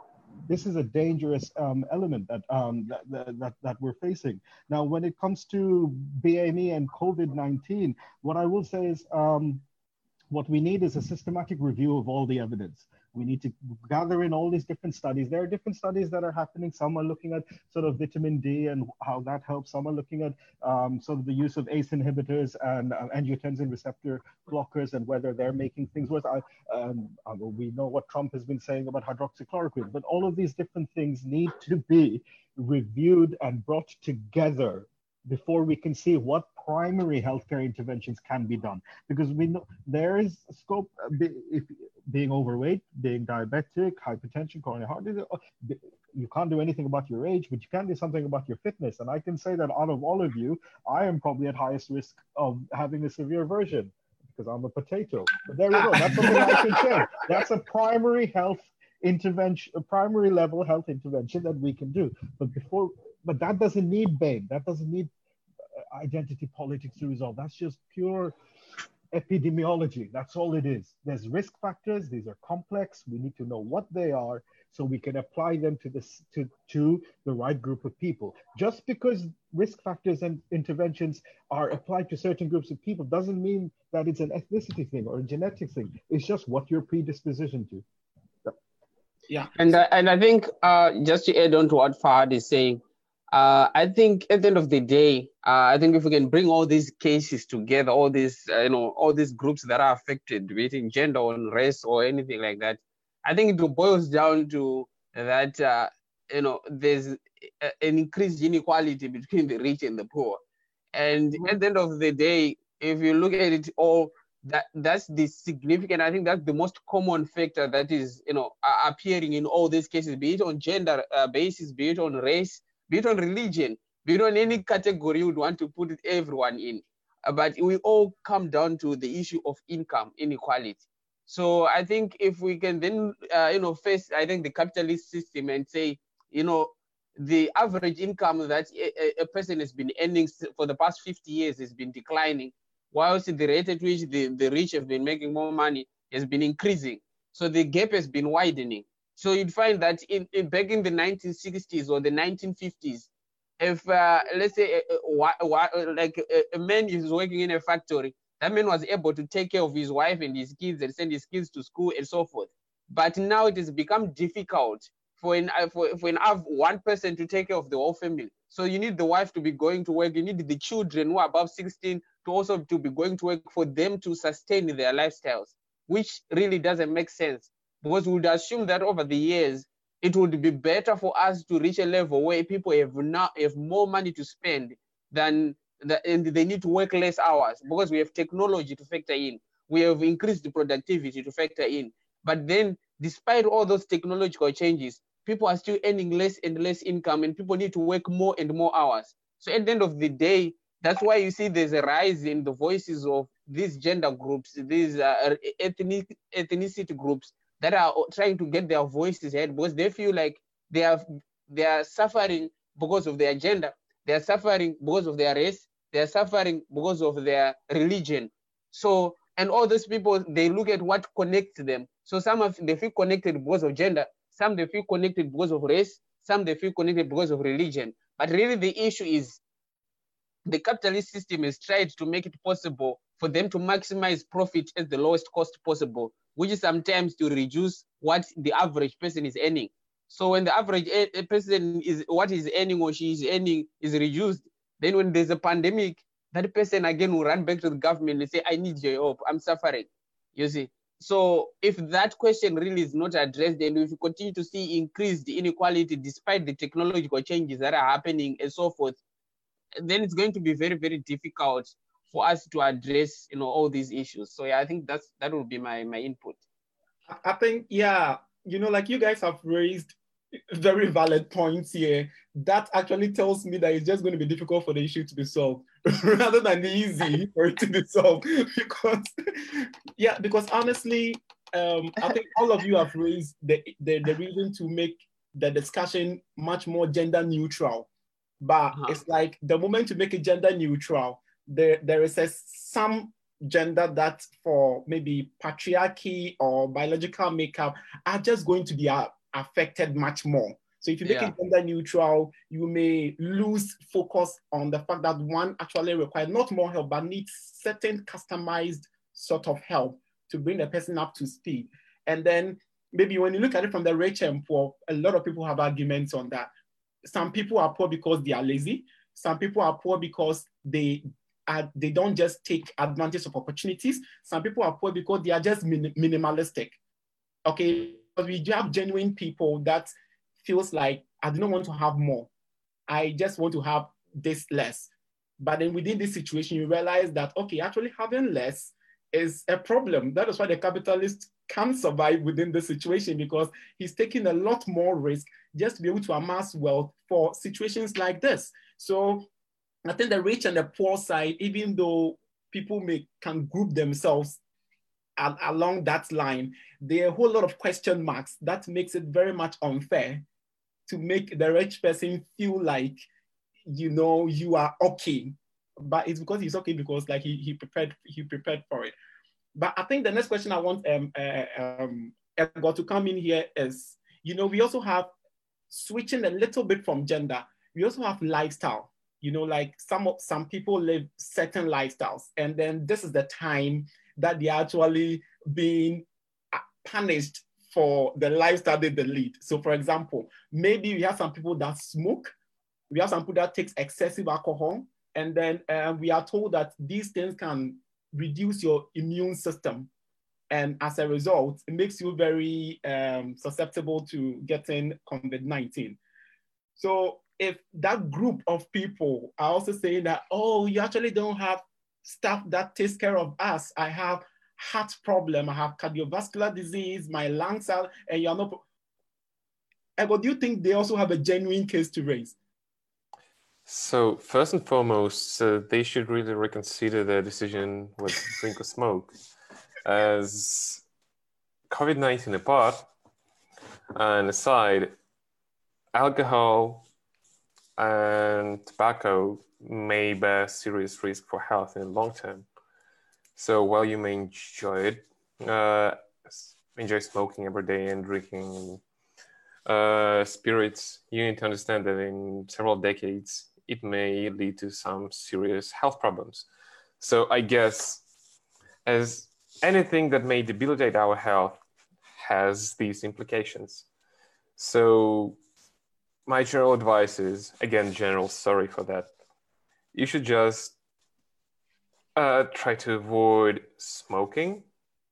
element that we're facing now. When it comes to BAME and COVID-19, what I will say is, what we need is a systematic review of all the evidence. We need to gather in all these different studies. There are different studies that are happening. Some are looking at sort of vitamin D and how that helps. Some are looking at sort of the use of ACE inhibitors and angiotensin receptor blockers and whether they're making things worse. We know what Trump has been saying about hydroxychloroquine, but all of these different things need to be reviewed and brought together before we can see what primary healthcare interventions can be done. Because we know there is scope, if being overweight, being diabetic, hypertension, coronary heart disease, you can't do anything about your age, but you can do something about your fitness. And I can say that out of all of you, I am probably at highest risk of having a severe version because I'm a potato. But there we go, that's something I can say. That's a primary health intervention, a primary level health intervention that we can do. But that doesn't need BAME. That doesn't need identity politics to resolve. That's just pure epidemiology. That's all it is. There's risk factors. These are complex. We need to know what they are so we can apply them to the right group of people. Just because risk factors and interventions are applied to certain groups of people doesn't mean that it's an ethnicity thing or a genetic thing. It's just what you're predispositioned to. Yeah. And I think just to add on to what Fahad is saying, I think at the end of the day, I think if we can bring all these cases together, all these all these groups that are affected, be it in gender or race or anything like that, I think it boils down to that there's an increased inequality between the rich and the poor, and at the end of the day, if you look at it all, that's the significant. I think that's the most common factor that is appearing in all these cases, be it on gender basis, be it on race, be it on religion, be it on any category you would want to put everyone in. But we all come down to the issue of income inequality. So I think if we can then face, I think, the capitalist system and say, the average income that a person has been earning for the past 50 years has been declining, whilst the rate at which the rich have been making more money has been increasing. So the gap has been widening. So you'd find that back in the 1960s or the 1950s, if let's say a man is working in a factory, that man was able to take care of his wife and his kids and send his kids to school and so forth. But now it has become difficult for one person to take care of the whole family. So you need the wife to be going to work. You need the children who are above 16 to also to be going to work for them to sustain their lifestyles, which really doesn't make sense, because we would assume that over the years, it would be better for us to reach a level where people have more money to spend and they need to work less hours, because we have technology to factor in. We have increased the productivity to factor in. But then, despite all those technological changes, people are still earning less and less income, and people need to work more and more hours. So at the end of the day, that's why you see there's a rise in the voices of these gender groups, these ethnicity groups that are trying to get their voices heard, because they feel like they are suffering because of their gender, they are suffering because of their race, they are suffering because of their religion. So, and all those people, they look at what connects them. So they feel connected because of gender, some they feel connected because of race, some they feel connected because of religion. But really the issue is the capitalist system has tried to make it possible for them to maximize profit at the lowest cost possible, which is sometimes to reduce what the average person is earning. So when the average person is what he's earning or she is earning is reduced, then when there's a pandemic, that person again will run back to the government and say, I need your help, I'm suffering, you see. So if that question really is not addressed, and if you continue to see increased inequality despite the technological changes that are happening and so forth, then it's going to be very, very difficult for us to address, all these issues. So yeah, I think that would be my input. I think, yeah, like you guys have raised very valid points here. That actually tells me that it's just going to be difficult for the issue to be solved rather than easy for it to be solved. Because honestly, I think all of you have raised the reason to make the discussion much more gender neutral. But it's like the moment you make it gender neutral, there is some gender that for maybe patriarchy or biological makeup are just going to be affected much more. So if you make it gender neutral, you may lose focus on the fact that one actually requires not more help, but needs certain customized sort of help to bring the person up to speed. And then maybe when you look at it from the rich and poor, a lot of people have arguments on that. Some people are poor because they are lazy. Some people are poor because they don't just take advantage of opportunities. Some people are poor because they are just minimalistic. Okay, but we have genuine people that feels like, I do not want to have more. I just want to have this less. But then within this situation, you realize that, okay, actually having less is a problem. That is why the capitalist can't survive within the situation, because he's taking a lot more risk just to be able to amass wealth for situations like this. So I think the rich and the poor side, even though people can group themselves along that line, there are a whole lot of question marks that makes it very much unfair to make the rich person feel like, you are okay. but it's because he's okay because like he prepared for it. But I think the next question I want Edgar to come in here is, you know, we also have, switching a little bit from gender, we also have lifestyle. You know, like some people live certain lifestyles, and then this is the time that they're actually being punished for the lifestyle they lead. So for example, maybe we have some people that smoke, we have some people that takes excessive alcohol, and then we are told that these things can reduce your immune system. And as a result, it makes you very susceptible to getting COVID-19. So if that group of people are also saying that, oh, you actually don't have stuff that takes care of us. I have heart problem, I have cardiovascular disease, my lungs are, and you're not. Ego, do you think they also have a genuine case to raise? So first and foremost, they should really reconsider their decision with drink or smoke. As COVID-19 apart and aside, alcohol and tobacco may bear serious risk for health in the long term. So while you may enjoy it, enjoy smoking every day and drinking spirits, you need to understand that in several decades, it may lead to some serious health problems. So I guess as anything that may debilitate our health has these implications. So my general advice is, again, general, sorry for that. You should just try to avoid smoking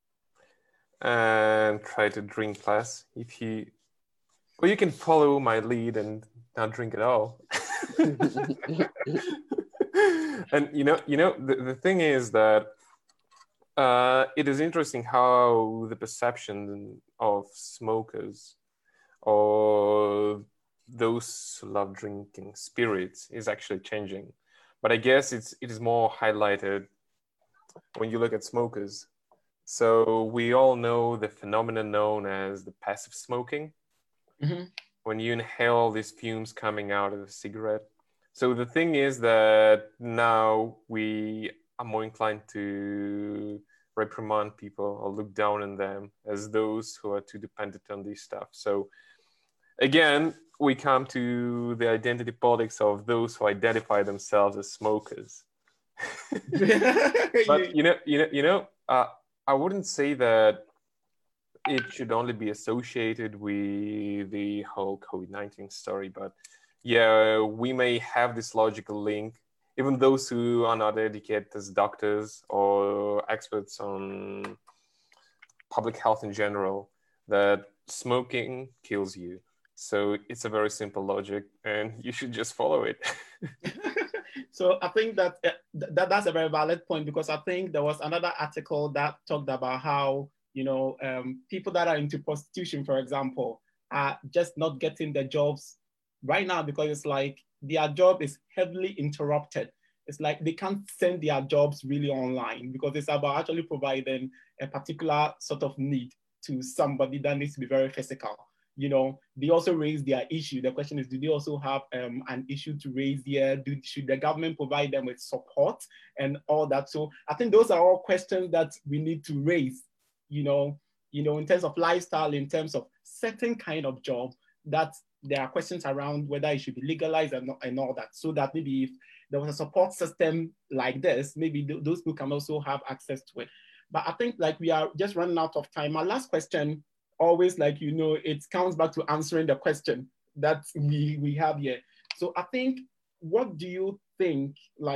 and try to drink less. Or you can follow my lead and not drink at all. And the thing is that it is interesting how the perception of smokers or those who love drinking spirits is actually changing. But I guess it is more highlighted when you look at smokers. So we all know the phenomenon known as the passive smoking. Mm-hmm. When you inhale these fumes coming out of a cigarette. So the thing is that now we are more inclined to reprimand people or look down on them as those who are too dependent on this stuff. So again, we come to the identity politics of those who identify themselves as smokers. But I wouldn't say that it should only be associated with the whole COVID-19 story, but yeah, we may have this logical link. Even those who are not educated as doctors or experts on public health in general, that smoking kills you. So it's a very simple logic, and you should just follow it. So I think that that's a very valid point, because I think there was another article that talked about how, people that are into prostitution, for example, are just not getting their jobs right now because it's like their job is heavily interrupted. It's like they can't send their jobs really online because it's about actually providing a particular sort of need to somebody that needs to be very physical. They also raise their issue. The question is, do they also have an issue to raise here? Should the government provide them with support and all that? So I think those are all questions that we need to raise, in terms of lifestyle, in terms of certain kind of job, that there are questions around whether it should be legalized and all that. So that maybe if there was a support system like this, maybe those people can also have access to it. But I think like we are just running out of time. My last question, always it comes back to answering the question that we have here. So I think, what do you think,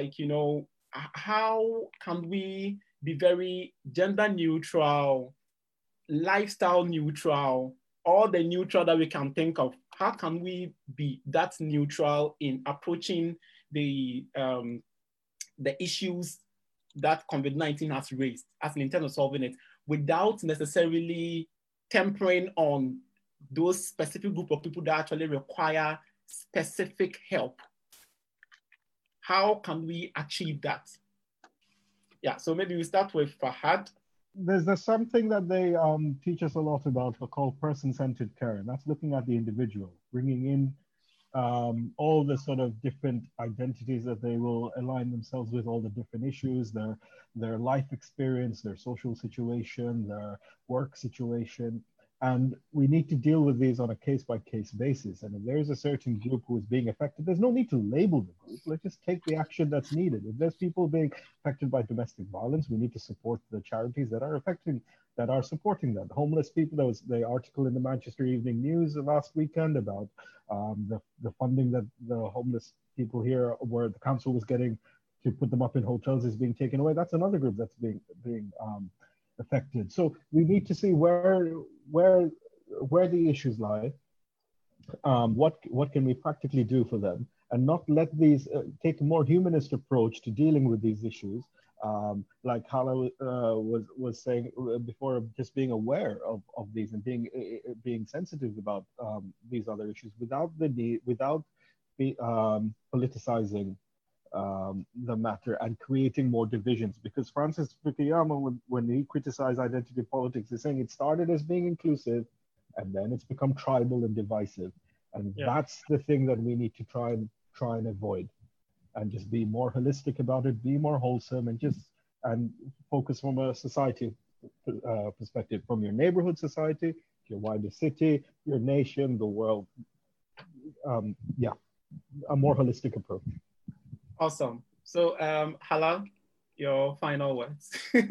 how can we be very gender neutral, lifestyle neutral, all the neutral that we can think of? How can we be that neutral in approaching the issues that COVID-19 has raised, as in terms of solving it, without necessarily tempering on those specific group of people that actually require specific help? How can we achieve that? Yeah, so maybe we start with Fahad. There's something that they teach us a lot about called person-centered care, and that's looking at the individual, bringing in all the sort of different identities that they will align themselves with, all the different issues, their life experience, their social situation, their work situation. And we need to deal with these on a case-by-case basis. And if there is a certain group who is being affected, there's no need to label the group. Let's just take the action that's needed. If there's people being affected by domestic violence, we need to support the charities that are supporting them. Homeless people, there was the article in the Manchester Evening News last weekend about the funding that the homeless people here, where the council was getting to put them up in hotels, is being taken away. That's another group that's being affected. So we need to see where the issues lie, what can we practically do for them, and not let these take a more humanist approach to dealing with these issues. Like Hala was saying before, just being aware of these and being sensitive about these other issues without politicizing the matter and creating more divisions. Because Francis Fukuyama, when he criticized identity politics, is saying it started as being inclusive and then it's become tribal and divisive. And that's the thing that we need to try and avoid, and just be more holistic about it, be more wholesome, and focus from a society perspective, from your neighborhood society, your wider city, your nation, the world. A more holistic approach. Awesome. So Hala, your final words.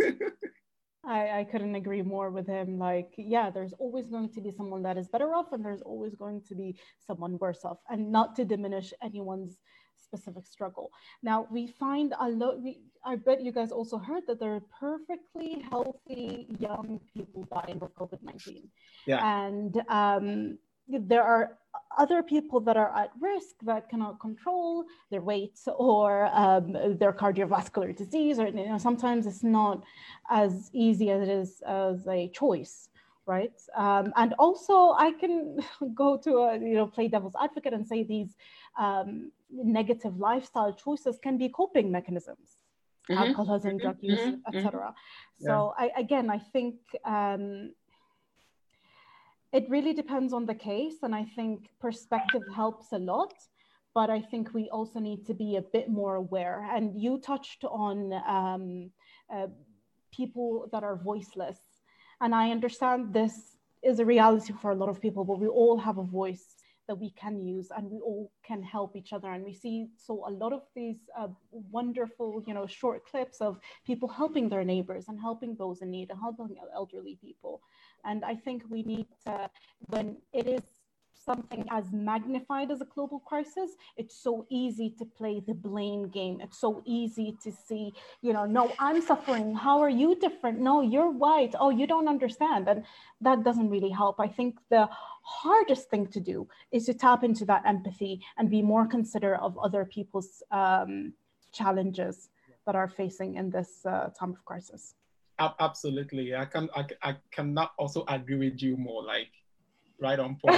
I couldn't agree more with him. Like, yeah, there's always going to be someone that is better off, and there's always going to be someone worse off, and not to diminish anyone's specific struggle. Now, we find a lot, I bet you guys also heard that there are perfectly healthy young people dying of COVID-19. Yeah. And there are other people that are at risk that cannot control their weight or their cardiovascular disease, or sometimes it's not as easy as it is as a choice, right? And also, I can go to play devil's advocate and say these negative lifestyle choices can be coping mechanisms, alcoholism, drug use, etc. So I think it really depends on the case, and I think perspective helps a lot, but I think we also need to be a bit more aware. And you touched on people that are voiceless, and I understand this is a reality for a lot of people, but we all have a voice that we can use, and we all can help each other. And we see a lot of these wonderful, short clips of people helping their neighbors and helping those in need and helping elderly people. And I think we need to, when it is something as magnified as a global crisis, it's so easy to play the blame game. It's so easy to see, no, I'm suffering. How are you different? No, you're white. Oh, you don't understand. And that doesn't really help. I think the hardest thing to do is to tap into that empathy and be more considerate of other people's challenges that are facing in this time of crisis. Absolutely. I cannot also agree with you more, like right on point.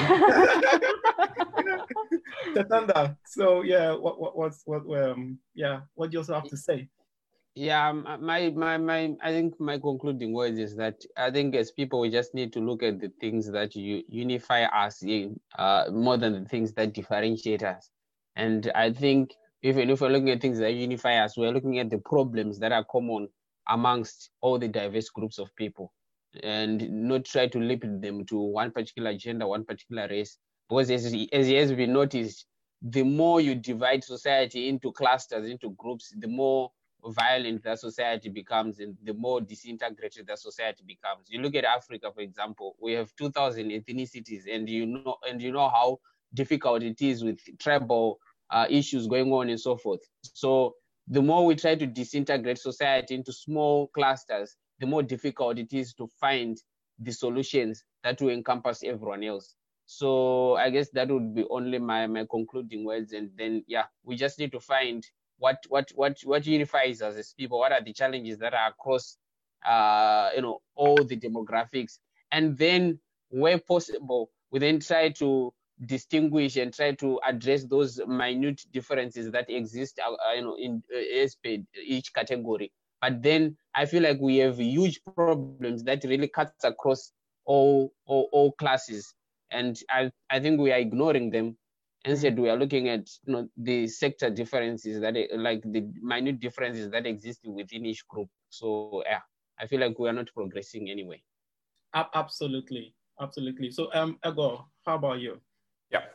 Chatanda, so what do you also have to say? Yeah, I think my concluding words is that I think as people, we just need to look at the things that unify us more than the things that differentiate us. And I think even if we're looking at things that unify us, we're looking at the problems that are common amongst all the diverse groups of people, and not try to limit them to one particular gender, one particular race. Because as has been noticed, the more you divide society into clusters, into groups, the more violent that society becomes, and the more disintegrated that society becomes. You look at Africa, for example, we have 2,000 ethnicities, and you know how difficult it is with tribal issues going on and so forth. So the more we try to disintegrate society into small clusters, the more difficult it is to find the solutions that will encompass everyone else. So I guess that would be only my concluding words. And then, we just need to find what unifies us as people. What are the challenges that are across, all the demographics? And then, where possible, we then try to distinguish and try to address those minute differences that exist, in each category. But then I feel like we have huge problems that really cuts across all classes, and I think we are ignoring them. Instead, we are looking at the sector differences like the minute differences that exist within each group. So yeah, I feel like we are not progressing anyway. Absolutely. So Ego, how about you? Yeah.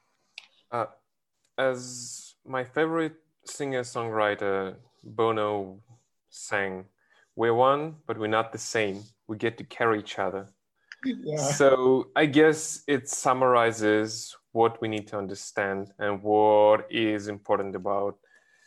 As my favorite singer-songwriter Bono sang, "We're one, but we're not the same. We get to carry each other." Yeah. So I guess it summarizes what we need to understand and what is important about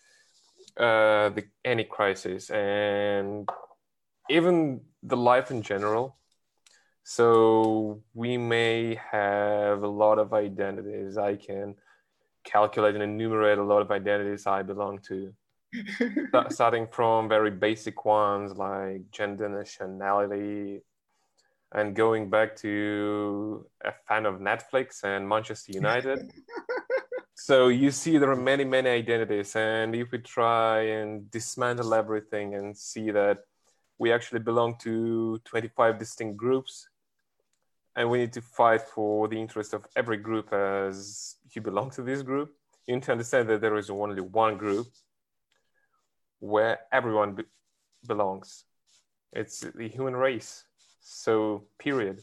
any crisis and even the life in general. So we may have a lot of identities. I can calculate and enumerate a lot of identities I belong to, starting from very basic ones like gender, nationality, and going back to a fan of Netflix and Manchester United. So you see there are many, many identities. And if we try and dismantle everything and see that we actually belong to 25 distinct groups, and we need to fight for the interest of every group as you belong to this group, you need to understand that there is only one group where everyone belongs. It's the human race. So, period.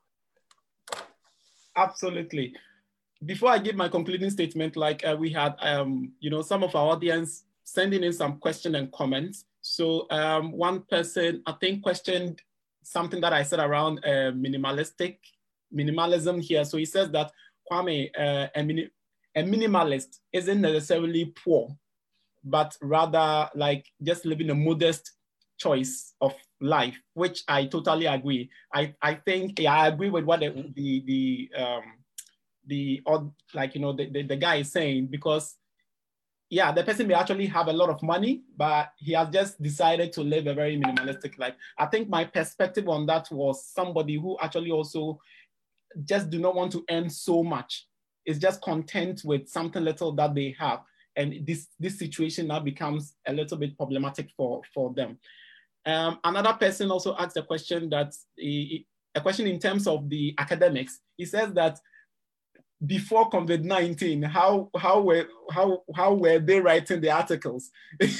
Absolutely. Before I give my concluding statement, like we had, some of our audience sending in some questions and comments. So one person, I think, questioned something that I said around minimalism here. So he says that Kwame, a minimalist isn't necessarily poor, but rather like just living a modest choice of life, which I totally agree. I think, yeah, I agree with what the guy is saying, because yeah, the person may actually have a lot of money, but he has just decided to live a very minimalistic life. I think my perspective on that was somebody who actually also just do not want to earn so much. Is just content with something little that they have. And this situation now becomes a little bit problematic for them. Another person also asked a question a question in terms of the academics. He says that before COVID-19, how were they writing the articles?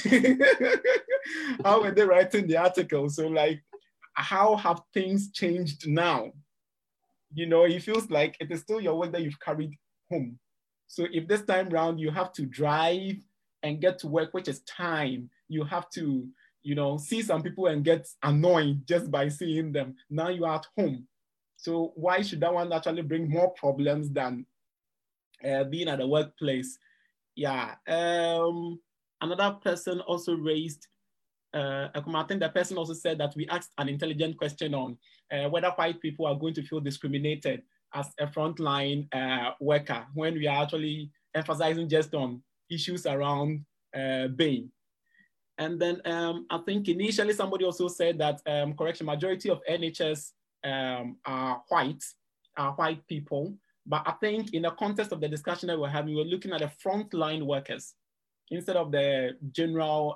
How were they writing the articles? So like, how have things changed now? You know, it feels like it is still your work that you've carried home. So if this time around you have to drive and get to work, which is time, you have to, see some people and get annoyed just by seeing them. Now you are at home. So why should that one actually bring more problems than being at the workplace? Yeah. Another person also raised, I think the person also said that we asked an intelligent question on whether white people are going to feel discriminated as a frontline worker when we are actually emphasizing just on issues around BAME. And then I think initially somebody also said that, majority of NHS are white people. But I think in the context of the discussion that we're having, we're looking at the frontline workers instead of the general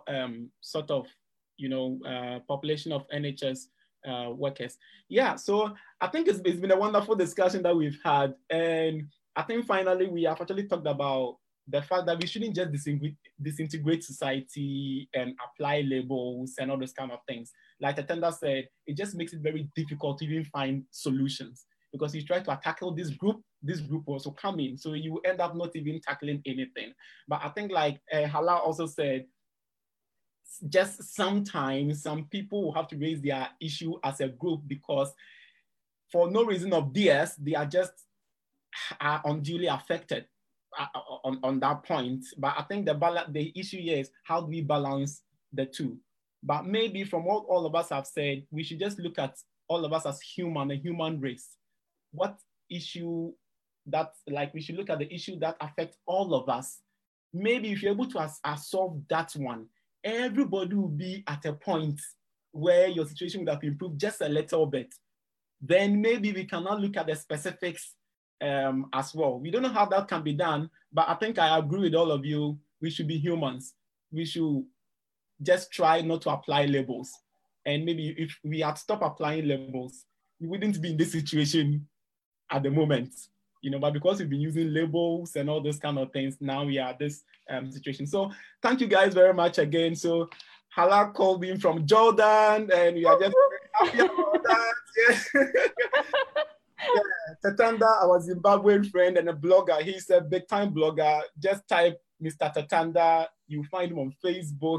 population of NHS workers. Yeah, so I think it's been a wonderful discussion that we've had. And I think finally we have actually talked about the fact that we shouldn't just disintegrate society and apply labels and all those kind of things. Like Tatenda said, it just makes it very difficult to even find solutions, because you try to tackle this group also come in. So you end up not even tackling anything. But I think like Hala also said, just sometimes some people will have to raise their issue as a group because for no reason of theirs, they are just unduly affected on that point. But I think the issue here is how do we balance the two? But maybe from what all of us have said, we should just look at all of us as human, a human race. What issue we should look at the issue that affects all of us. Maybe if you're able to solve that one, everybody will be at a point where your situation would have improved just a little bit. Then maybe we cannot look at the specifics as well. We don't know how that can be done, but I think I agree with all of you. We should be humans. We should just try not to apply labels. And maybe if we had stopped applying labels, we wouldn't be in this situation at the moment. but because we've been using labels and all those kind of things, now we are at this situation. So thank you guys very much again. So Hala called in from Jordan, and we are just very happy about that. Yeah. Tatanda, our Zimbabwean friend and a blogger. He's a big time blogger. Just type Mr. Tatanda. You find him on Facebook.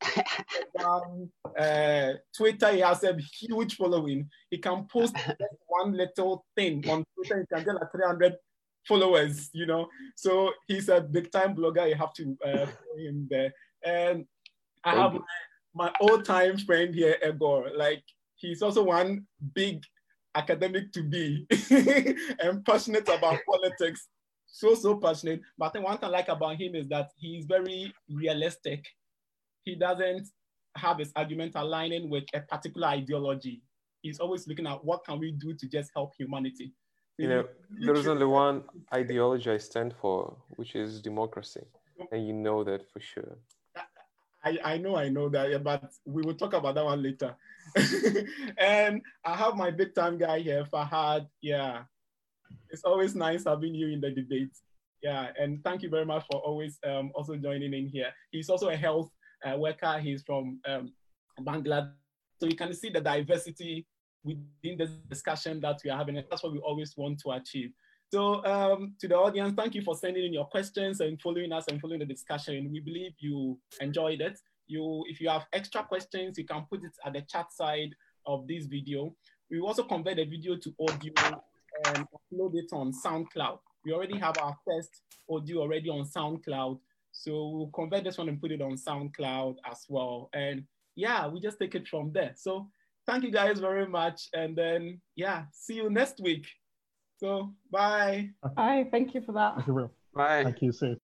Twitter, he has a huge following. He can post just one little thing on Twitter, he can get like 300 followers, So he's a big time blogger. You have to follow him there. And I have my old time friend here, Egor. Like, he's also one big academic to be and passionate about politics. So passionate. But I think one thing I like about him is that he's very realistic. He doesn't have his argument aligning with a particular ideology. He's always looking at what can we do to just help humanity. There's only one ideology I stand for, which is democracy. And you know that for sure. I know that, but we will talk about that one later. And I have my big time guy here, Fahad. Yeah, it's always nice having you in the debate. Yeah, and thank you very much for always also joining in here. He's also a health worker. He's from Bangladesh. So you can see the diversity within the discussion that we are having, and that's what we always want to achieve. So to the audience, thank you for sending in your questions and following us and following the discussion. We believe you enjoyed it. If you have extra questions, you can put it at the chat side of this video. We also convert the video to audio and upload it on SoundCloud. We already have our first audio already on SoundCloud. So we'll convert this one and put it on SoundCloud as well. And yeah, we just take it from there. So thank you guys very much. And then, yeah, see you next week. So bye. Bye. Thank you for that. Thank you, Will. Bye. Thank you, Sue.